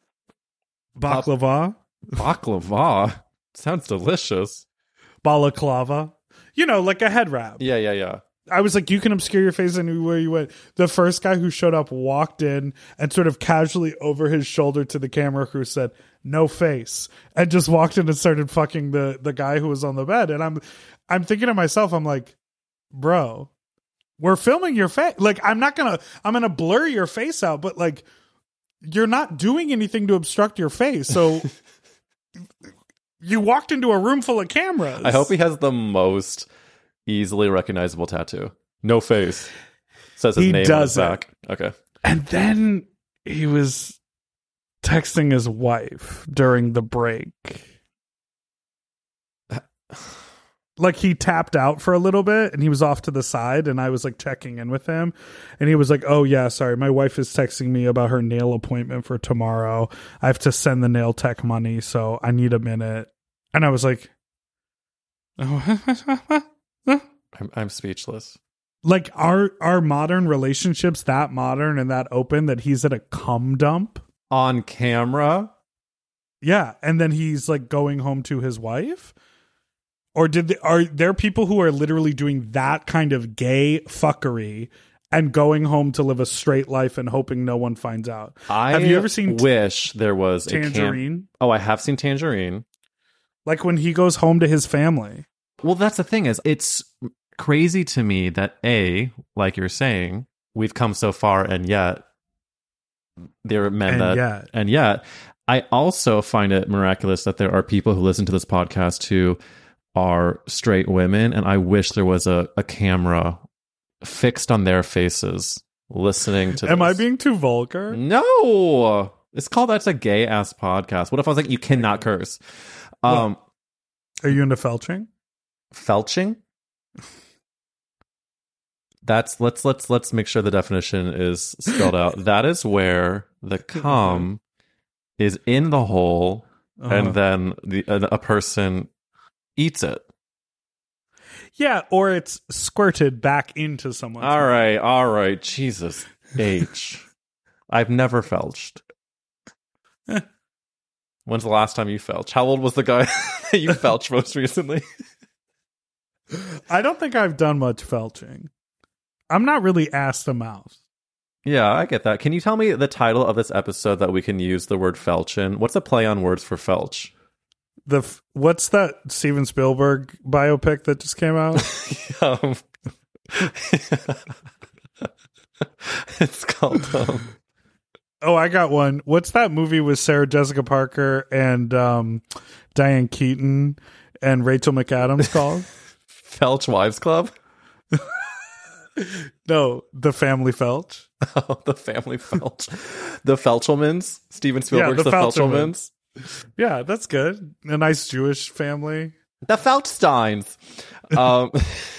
baklava? Baklava? Sounds delicious. Balaclava. You know, like a head wrap. Yeah, yeah, yeah. I was like, you can obscure your face anywhere you went. The first guy who showed up walked in and sort of casually over his shoulder to the camera crew said, no face, and just walked in and started fucking the, the guy who was on the bed. And I'm, I'm thinking to myself, I'm like, bro, we're filming your face. Like, I'm not going to, I'm going to blur your face out, but like, you're not doing anything to obstruct your face. So you walked into a room full of cameras. I hope he has the most easily recognizable tattoo. No face. Says his He name does on it. his back. Okay. And then he was texting his wife during the break. Like he tapped out for a little bit and he was off to the side and I was like checking in with him and he was like, oh yeah, sorry, my wife is texting me about her nail appointment for tomorrow. I have to send the nail tech money, so I need a minute. And I was like, oh. I'm, I'm speechless. Like our our modern relationships that modern and that open that he's at a cum dump On camera? yeah, and then he's like going home to his wife. Or did they, are there people who are literally doing that kind of gay fuckery and going home to live a straight life and hoping no one finds out? I have you ever seen wish there was Tangerine? A cam- oh, I have seen Tangerine. Like when he goes home to his family. Well, that's the thing is, it's crazy to me that A, like you're saying, we've come so far, and yet there are men And that, yet. and yet, I also find it miraculous that there are people who listen to this podcast who are straight women, and I wish there was a, a camera fixed on their faces listening to Am this. I being too vulgar? No, it's called That's a Gay Ass Podcast. What if I was like, you cannot curse? Um, Are you into felching? felching? That's let's let's let's make sure the definition is spelled out. That is where the cum is in the hole, Uh-huh. and then the a, a person eats it. Yeah, or it's squirted back into someone. All right, all right. Jesus H. I've never felched. When's the last time you felched? How old was the guy that you felched most recently? I don't think I've done much felching. I'm not really ass to mouth. Yeah, I get that. Can you tell me the title of this episode that we can use the word felch in? What's a play on words for felch? The f- what's that Steven Spielberg biopic that just came out? um, it's called um, Oh, I got one. What's that movie with Sarah Jessica Parker and um, Diane Keaton and Rachel McAdams called? Felch Wives Club? No, The Family Felch. Oh, the Family Felch. The Felchelmans? Steven Spielberg's the The Felchelmans? Yeah, that's good. A nice Jewish family. The Felchsteins. Um,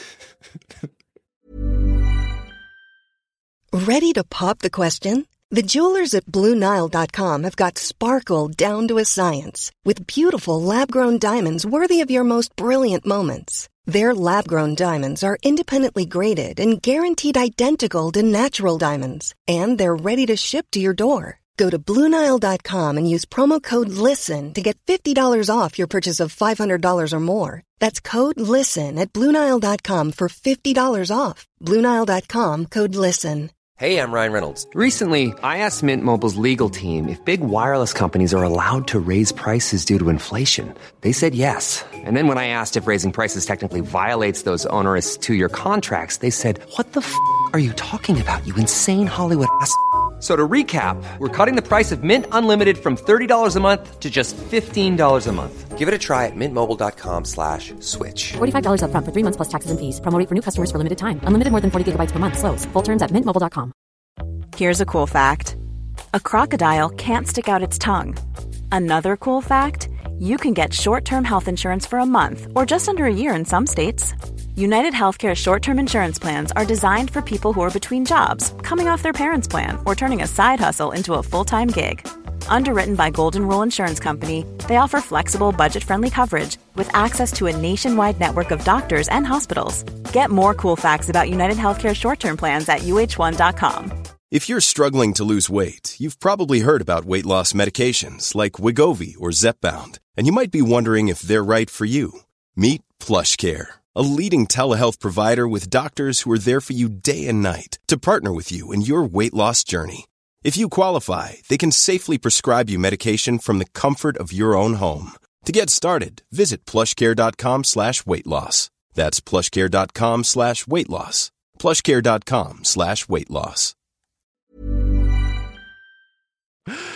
Ready to pop the question? The jewelers at Blue Nile dot com have got sparkle down to a science with beautiful lab-grown diamonds worthy of your most brilliant moments. Their lab-grown diamonds are independently graded and guaranteed identical to natural diamonds, and they're ready to ship to your door. Go to Blue Nile dot com and use promo code LISTEN to get fifty dollars off your purchase of five hundred dollars or more. That's code LISTEN at Blue Nile dot com for fifty dollars off. Blue Nile dot com, code LISTEN. Hey, I'm Ryan Reynolds. Recently, I asked Mint Mobile's legal team if big wireless companies are allowed to raise prices due to inflation. They said yes. And then when I asked if raising prices technically violates those onerous two-year contracts, they said, what the f*** are you talking about, you insane Hollywood ass f- So to recap, we're cutting the price of Mint Unlimited from thirty dollars a month to just fifteen dollars a month. Give it a try at mintmobile.com slash switch. forty-five dollars up front for three months plus taxes and fees. Promo rate for new customers for limited time. Unlimited more than forty gigabytes per month. Slows full terms at mint mobile dot com. Here's a cool fact. A crocodile can't stick out its tongue. Another cool fact, you can get short-term health insurance for a month or just under a year in some states. United Healthcare short-term insurance plans are designed for people who are between jobs, coming off their parents' plan, or turning a side hustle into a full-time gig. Underwritten by Golden Rule Insurance Company, they offer flexible, budget-friendly coverage with access to a nationwide network of doctors and hospitals. Get more cool facts about United Healthcare short-term plans at U H one dot com. If you're struggling to lose weight, you've probably heard about weight loss medications like Wegovy or Zepbound, and you might be wondering if they're right for you. Meet PlushCare, a leading telehealth provider with doctors who are there for you day and night to partner with you in your weight loss journey. If you qualify, they can safely prescribe you medication from the comfort of your own home. To get started, visit plushcare.com slash weight loss. That's plushcare.com slash weight loss. plushcare.com slash weight loss.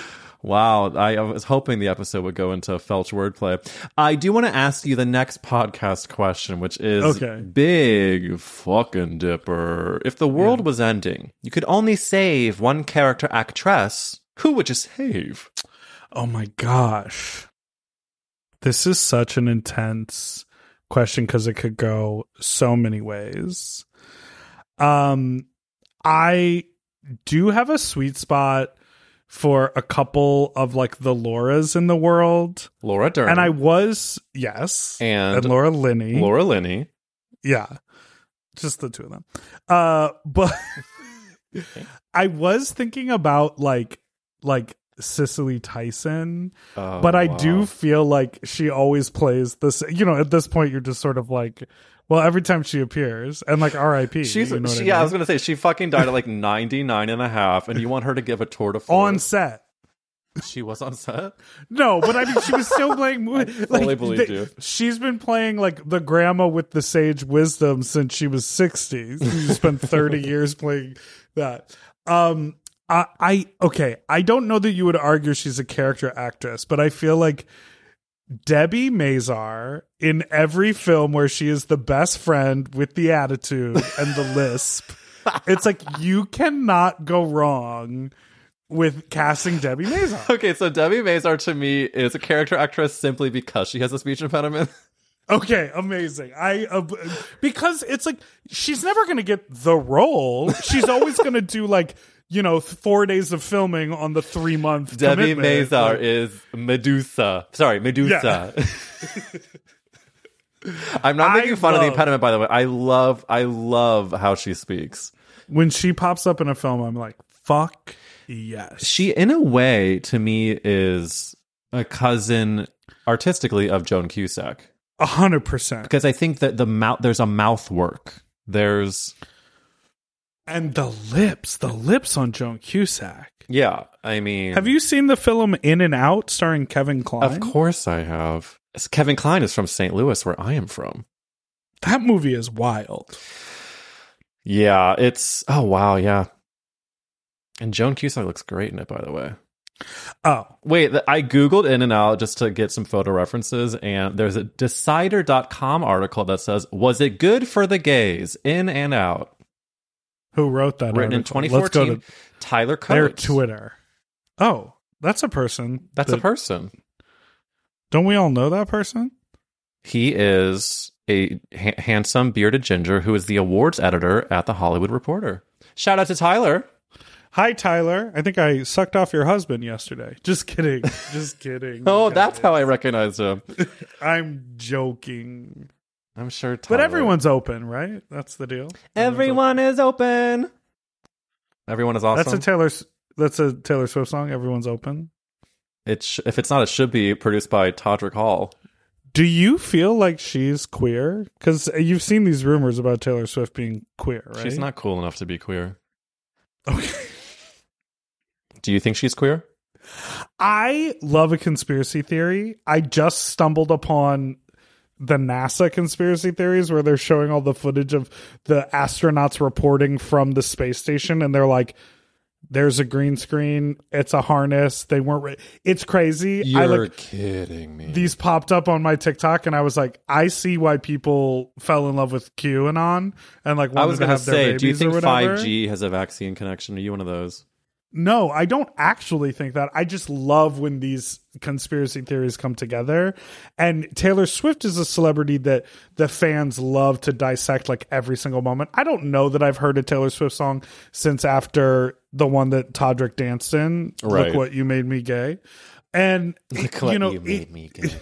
Wow, I, I was hoping the episode would go into Felch wordplay. I do want to ask you the next podcast question, which is okay. Big fucking Dipper. If the world yeah. was ending, you could only save one character actress, who would you save? Oh my gosh. This is such an intense question because it could go so many ways. Um, I do have a sweet spot for a couple of like the Lauras in the world. Laura Dern. And I was, yes. And, and Laura Linney. Laura Linney. Yeah. Just the two of them. Uh, but okay. I was thinking about like, like Cicely Tyson, oh, but I wow. do feel like she always plays this, you know, at this point you're just sort of like, well, every time she appears, and like R I P She's, you know she, I mean? yeah, I was going to say, she fucking died at like ninety-nine and a half, and you want her to give a tour de force. On set. She was on set? No, but I mean, she was still playing movies. I fully like, believe the, you. She's been playing like the grandma with the sage wisdom since she was sixty. She spent thirty years playing that. Um, I, I, okay, I don't know that you would argue she's a character actress, but I feel like Debbie Mazar in every film where she is the best friend with the attitude and the lisp. It's like you cannot go wrong with casting Debbie Mazar. Okay, so Debbie Mazar to me is a character actress simply because she has a speech impediment. Okay, amazing. I uh, because it's like she's never going to get the role. She's always going to do like, you know, four days of filming on the three month. Debbie commitment. Mazar like, is Medusa. Sorry, Medusa. Yeah. I'm not making I fun love, of the impediment, by the way. I love, I love how she speaks. When she pops up in a film, I'm like, fuck yes. She, in a way, to me, is a cousin artistically of Joan Cusack. A hundred percent. Because I think that the mouth, there's a mouth work. There's. And the lips, the lips on Joan Cusack. Yeah, I mean... Have you seen the film In and Out starring Kevin Kline? Of course I have. Kevin Kline is from Saint Louis, where I am from. That movie is wild. Yeah, it's... Oh, wow, yeah. And Joan Cusack looks great in it, by the way. Oh. Wait, I Googled In and Out just to get some photo references, and there's a Decider dot com article that says, was it good for the gays? In and Out. Who wrote that? Written article? in twenty fourteen. Let's go to Tyler Coates. their Twitter. Oh, that's a person. That's that, a person. Don't we all know that person? He is a ha- handsome bearded ginger who is the awards editor at the Hollywood Reporter. Shout out to Tyler. Hi, Tyler. I think I sucked off your husband yesterday. Just kidding. Just kidding. Oh, that's how I recognized him. I'm joking. I'm sure Tyler. But everyone's open, right? That's the deal. Everyone is open. Everyone is awesome. That's a Taylor. That's a Taylor Swift song. Everyone's open. It sh- if it's not, it should be produced by Todrick Hall. Do you feel like she's queer? Because you've seen these rumors about Taylor Swift being queer, right? She's not cool enough to be queer. Okay. Do you think she's queer? I love a conspiracy theory. I just stumbled upon the NASA conspiracy theories where they're showing all the footage of the astronauts reporting from the space station, and they're like, there's a green screen, it's a harness, they weren't re-. It's crazy. You're I, like, kidding me. These popped up on my TikTok, and I was like, I see why people fell in love with QAnon and like wanted I was to gonna have their say, babies do you think or whatever. five G has a vaccine connection? Are you one of those? No, I don't actually think that. I just love when these conspiracy theories come together. And Taylor Swift is a celebrity that the fans love to dissect like every single moment. I don't know that I've heard a Taylor Swift song since after the one that Todrick danced in. Right. Look What You Made Me Gay. And, Look you what know, you made it, me gay.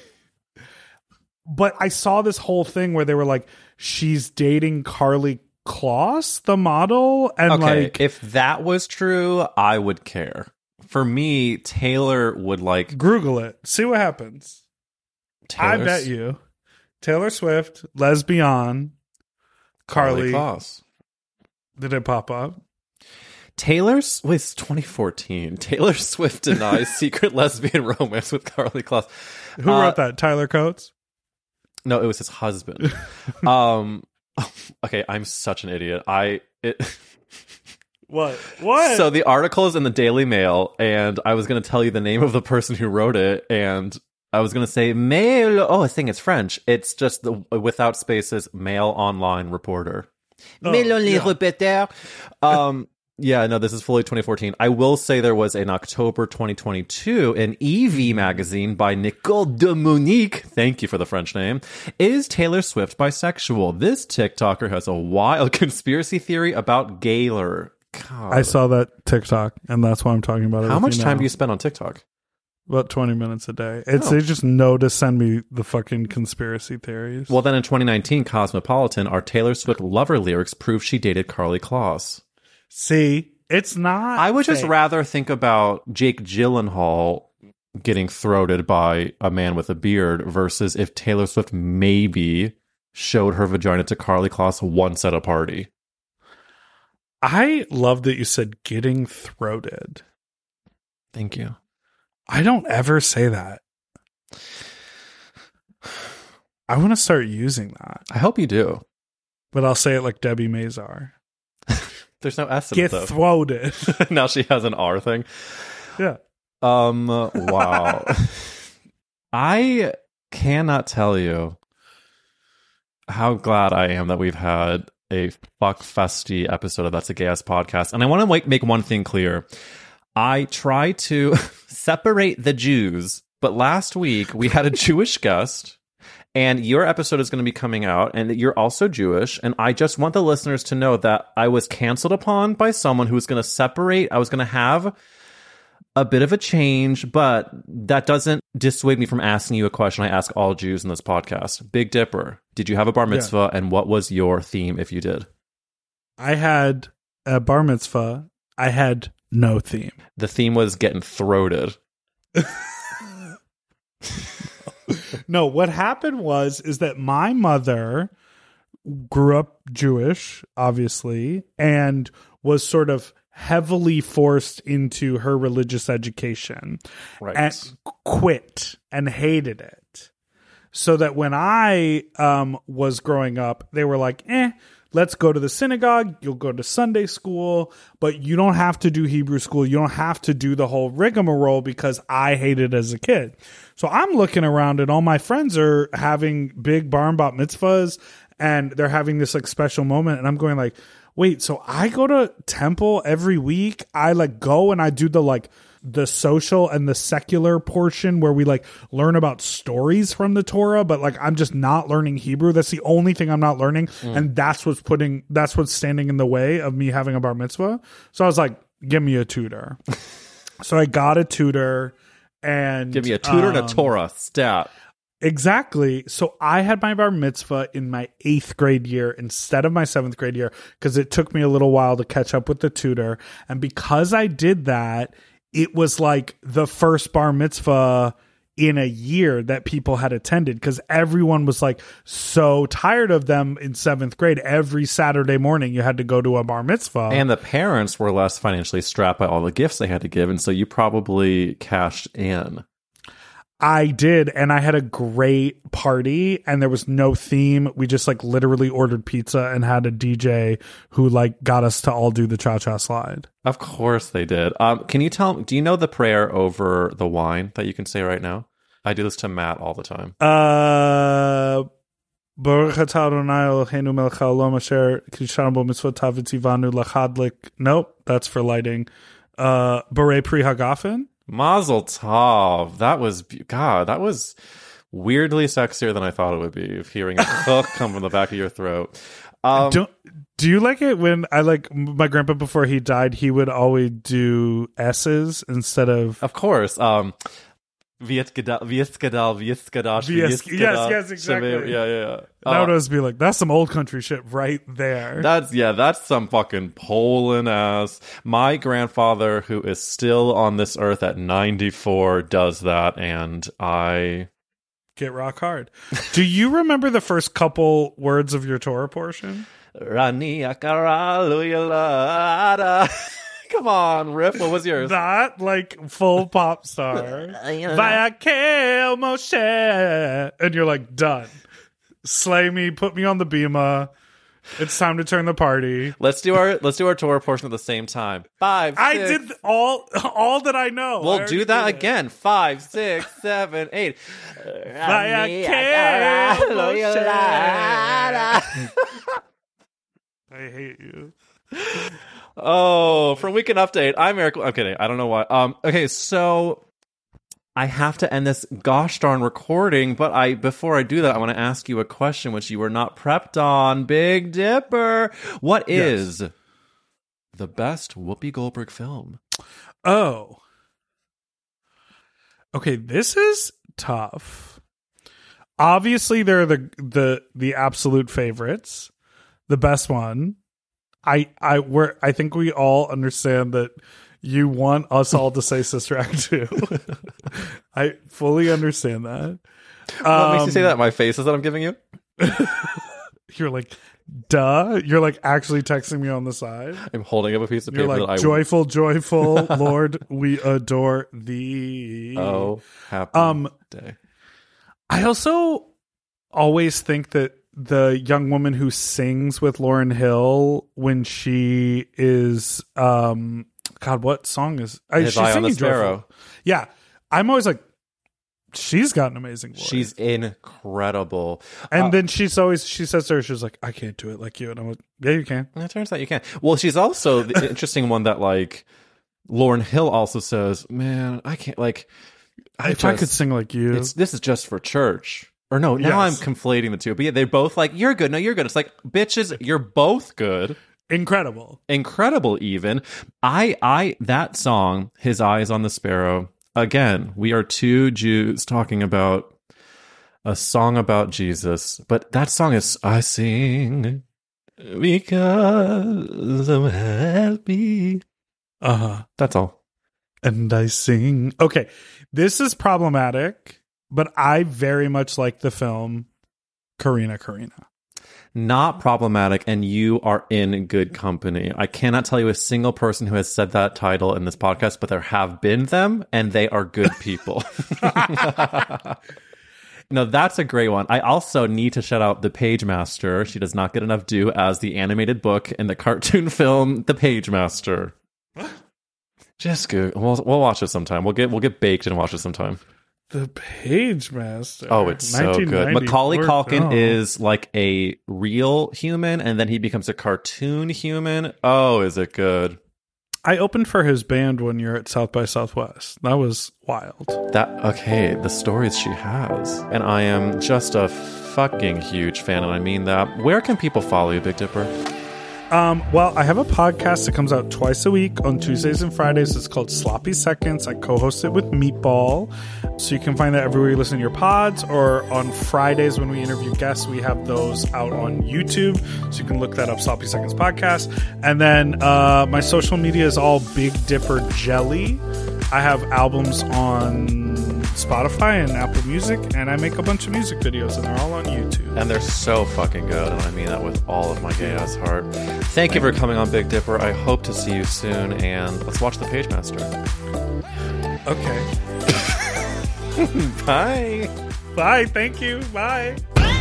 But I saw this whole thing where they were like, she's dating Carly Kloss, the model, and okay, like, if that was true, I would care. For me, Taylor would like Google it, see what happens. Taylor's, I bet you Taylor Swift, lesbian, Carly. Carly Kloss. Did it pop up? Taylor's was twenty fourteen. Taylor Swift denies secret lesbian romance with Carly Kloss. Who uh, wrote that? Tyler Coates? No, it was his husband. um. Okay, I'm such an idiot. I it What? What? So the article is in the Daily Mail, and I was going to tell you the name of the person who wrote it, and I was going to say mail. Oh, I think it's French. It's just the without spaces, mail online reporter. Oh, mail online yeah. reporter. Um, yeah, no, this is fully twenty fourteen. I will say there was in October twenty twenty-two an E V magazine by Nicole de Monique. Thank you for the French name. Is Taylor Swift bisexual? This TikToker has a wild conspiracy theory about Gaylor. God. I saw that TikTok, and that's why I'm talking about it. How with much you time now. do you spend on TikTok? About twenty minutes a day. It's Oh. They just know to send me the fucking conspiracy theories. Well, then in twenty nineteen, Cosmopolitan, our Taylor Swift lover lyrics prove she dated Carly Claus. See, it's not. I would just fake. rather think about Jake Gyllenhaal getting throated by a man with a beard versus if Taylor Swift maybe showed her vagina to Carly Claus once at a party. I love that you said getting throated. Thank you. I don't ever say that. I want to start using that, I hope you do. but I'll say it like Debbie Mazar. There's no S in Get it, though. throated. Now she has an R thing. Yeah. Um, wow. I cannot tell you how glad I am that we've had a fuck festy episode of That's a Gay Ass Podcast. And I want to make, make one thing clear. I try to separate the Jews, but last week we had a Jewish guest, and your episode is going to be coming out, and you're also Jewish, and I just want the listeners to know that I was canceled upon by someone who was going to separate. I was going to have a bit of a change, but that doesn't dissuade me from asking you a question I ask all Jews in this podcast. Big Dipper, did you have a bar mitzvah, yeah. and what was your theme if you did? I had a bar mitzvah. I had no theme. The theme was getting throated. No, what happened was is that my mother grew up Jewish, obviously, and was sort of heavily forced into her religious education, right. and quit and hated it. So that when I um, was growing up, they were like, eh, let's go to the synagogue. You'll go to Sunday school, but you don't have to do Hebrew school. You don't have to do the whole rigmarole because I hated it as a kid. So I'm looking around and all my friends are having big bar and bat mitzvahs and they're having this like special moment. And I'm going like, wait, so I go to temple every week. I like go and I do the like the social and the secular portion where we like learn about stories from the Torah, but like I'm just not learning Hebrew. That's the only thing I'm not learning. Mm. And that's what's putting, that's what's standing in the way of me having a bar mitzvah. So I was like, give me a tutor. So I got a tutor and give me a tutor um, and a Torah stat. Exactly. So I had my bar mitzvah in my eighth grade year instead of my seventh grade year because it took me a little while to catch up with the tutor. And because I did that, it was like the first bar mitzvah in a year that people had attended because everyone was like so tired of them in seventh grade. Every Saturday morning you had to go to a bar mitzvah. And the parents were less financially strapped by all the gifts they had to give. And so you probably cashed in. I did, and I had a great party, and there was no theme. We just like literally ordered pizza and had a D J who like got us to all do the cha-cha slide. Of course they did. Um, can you tell? Do you know the prayer over the wine that you can say right now? I do this to Matt all the time. Uh, Baruch atah Adonai Eloheinu melech haolam asher kishanu bo mitzvotav v'tzivanu lachadlik. Nope, that's for lighting. Uh, Borei Pri Hagafen. Mazel tov. That was, God, that was weirdly sexier than I thought it would be, of hearing a hook come from the back of your throat. Um, Don't, do you like it when I like my grandpa before he died, he would always do S's instead of... Of course. Um, Vietskadal, Vietskadal, Vietskadash, Yes, yes, exactly. Yeah, yeah, yeah. And I Uh, would always be like, that's some old country shit right there. That's yeah, that's some fucking Poland ass. My grandfather, who is still on this earth at ninety-four, does that, and I Get rock hard. Do you remember the first couple words of your Torah portion? Rani Akara Luyalada. Come on, Riff. What was yours? That like full pop star. Vayakel Moshe, and you're like done. Slay me, put me on the bima. It's time to turn the party. Let's do our let's do our tour portion at the same time. Five. I six. did all all that I know. We'll I do that did again. Five, six, seven, eight. I hate you. Oh, from Weekend Update, I'm Eric. I'm kidding. I don't know why. Um. Okay, so I have to end this gosh darn recording, but I before I do that, I want to ask you a question which you were not prepped on. Big Dipper, what is yes. the best Whoopi Goldberg film? Oh. Okay, this is tough. Obviously, they're the the the absolute favorites. The best one. I I we're I think we all understand that you want us all to say Sister Act two. I fully understand that. What um, makes you say that? My faces that I'm giving you? You're like, duh. You're like actually texting me on the side. I'm holding up a piece of You're paper like, that I joyful, joyful, Lord, we adore thee. Oh, happy um, day. I also always think that the young woman who sings with Lauryn Hill when she is, um, God, what song is? Uh, His she's Eye on singing the Sparrow. Joyful. Yeah, I'm always like, she's got an amazing voice. She's incredible, and uh, then she's always she says to her, she's like, I can't do it like you, and I'm like, yeah, you can. It turns out you can. Well, she's also the interesting one that like Lauryn Hill also says, "Man, I can't like." I if just, I could sing like you, it's, this is just for church. Or no, now yes. I'm conflating the two. But yeah, they're both like, you're good. No, you're good. It's like, bitches, you're both good. Incredible. Incredible, even. I, I, that song, His Eyes on the Sparrow, again, we are two Jews talking about a song about Jesus. But that song is, I sing because I'm happy. Uh-huh. That's all. And I sing. Okay, this is problematic. But I very much like the film Karina Karina. Not problematic, and you are in good company. I cannot tell you a single person who has said that title in this podcast, but there have been them, and they are good people. No, that's a great one. I also need to shout out The Page Master. She does not get enough due as the animated book in the cartoon film The Page Master. Just good. We'll, we'll watch it sometime. We'll get we'll get baked and watch it sometime. The Page Master. Oh, it's so good. Macaulay Culkin oh. is like a real human, and then he becomes a cartoon human. Oh, is it good? I opened for his band one year at South by Southwest. That was wild. That okay, the stories she has. And I am just a fucking huge fan, and I mean that. Where can people follow you, Big Dipper? Um, well, I have a podcast that comes out twice a week on Tuesdays and Fridays. It's called Sloppy Seconds. I co-host it with Meatball. So you can find that everywhere you listen to your pods, or on Fridays when we interview guests, we have those out on YouTube. So you can look that up, Sloppy Seconds Podcast. And then uh, my social media is all Big Dipper Jelly. I have albums on Spotify and Apple Music, and I make a bunch of music videos, and they're all on YouTube. And they're so fucking good, and I mean that with all of my gay-ass heart. Thank you for coming on, Big Dipper. I hope to see you soon, and let's watch The Page Master. Okay. Bye. Bye. Thank you. Bye.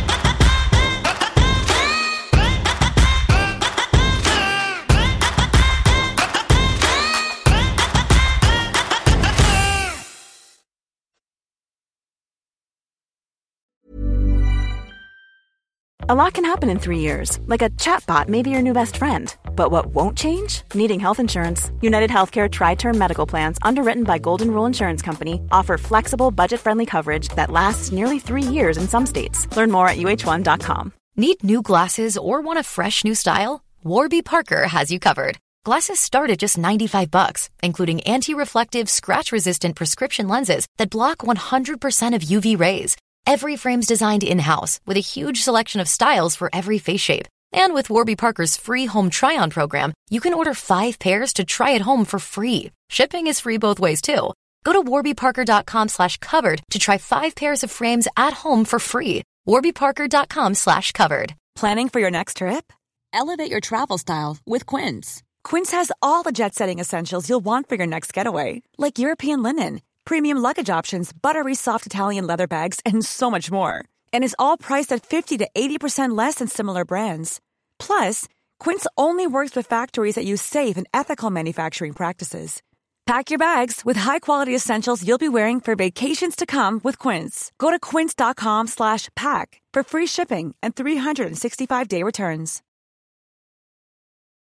A lot can happen in three years, like a chatbot may be your new best friend. But what won't change? Needing health insurance. United Healthcare Tri-Term Medical Plans, underwritten by Golden Rule Insurance Company, offer flexible, budget-friendly coverage that lasts nearly three years in some states. Learn more at U H one dot com. Need new glasses or want a fresh new style? Warby Parker has you covered. Glasses start at just ninety-five bucks, including anti-reflective, scratch-resistant prescription lenses that block one hundred percent of U V rays. Every frame's designed in-house with a huge selection of styles for every face shape. And with Warby Parker's free home try-on program, you can order five pairs to try at home for free. Shipping is free both ways, too. Go to warbyparker.com slash covered to try five pairs of frames at home for free. warbyparker.com slash covered. Planning for your next trip? Elevate your travel style with Quince. Quince has all the jet-setting essentials you'll want for your next getaway, like European linen, premium luggage options, buttery soft Italian leather bags, and so much more. And is all priced at fifty to eighty percent less than similar brands. Plus, Quince only works with factories that use safe and ethical manufacturing practices. Pack your bags with high-quality essentials you'll be wearing for vacations to come with Quince. Go to quince.com slash pack for free shipping and three sixty-five day returns.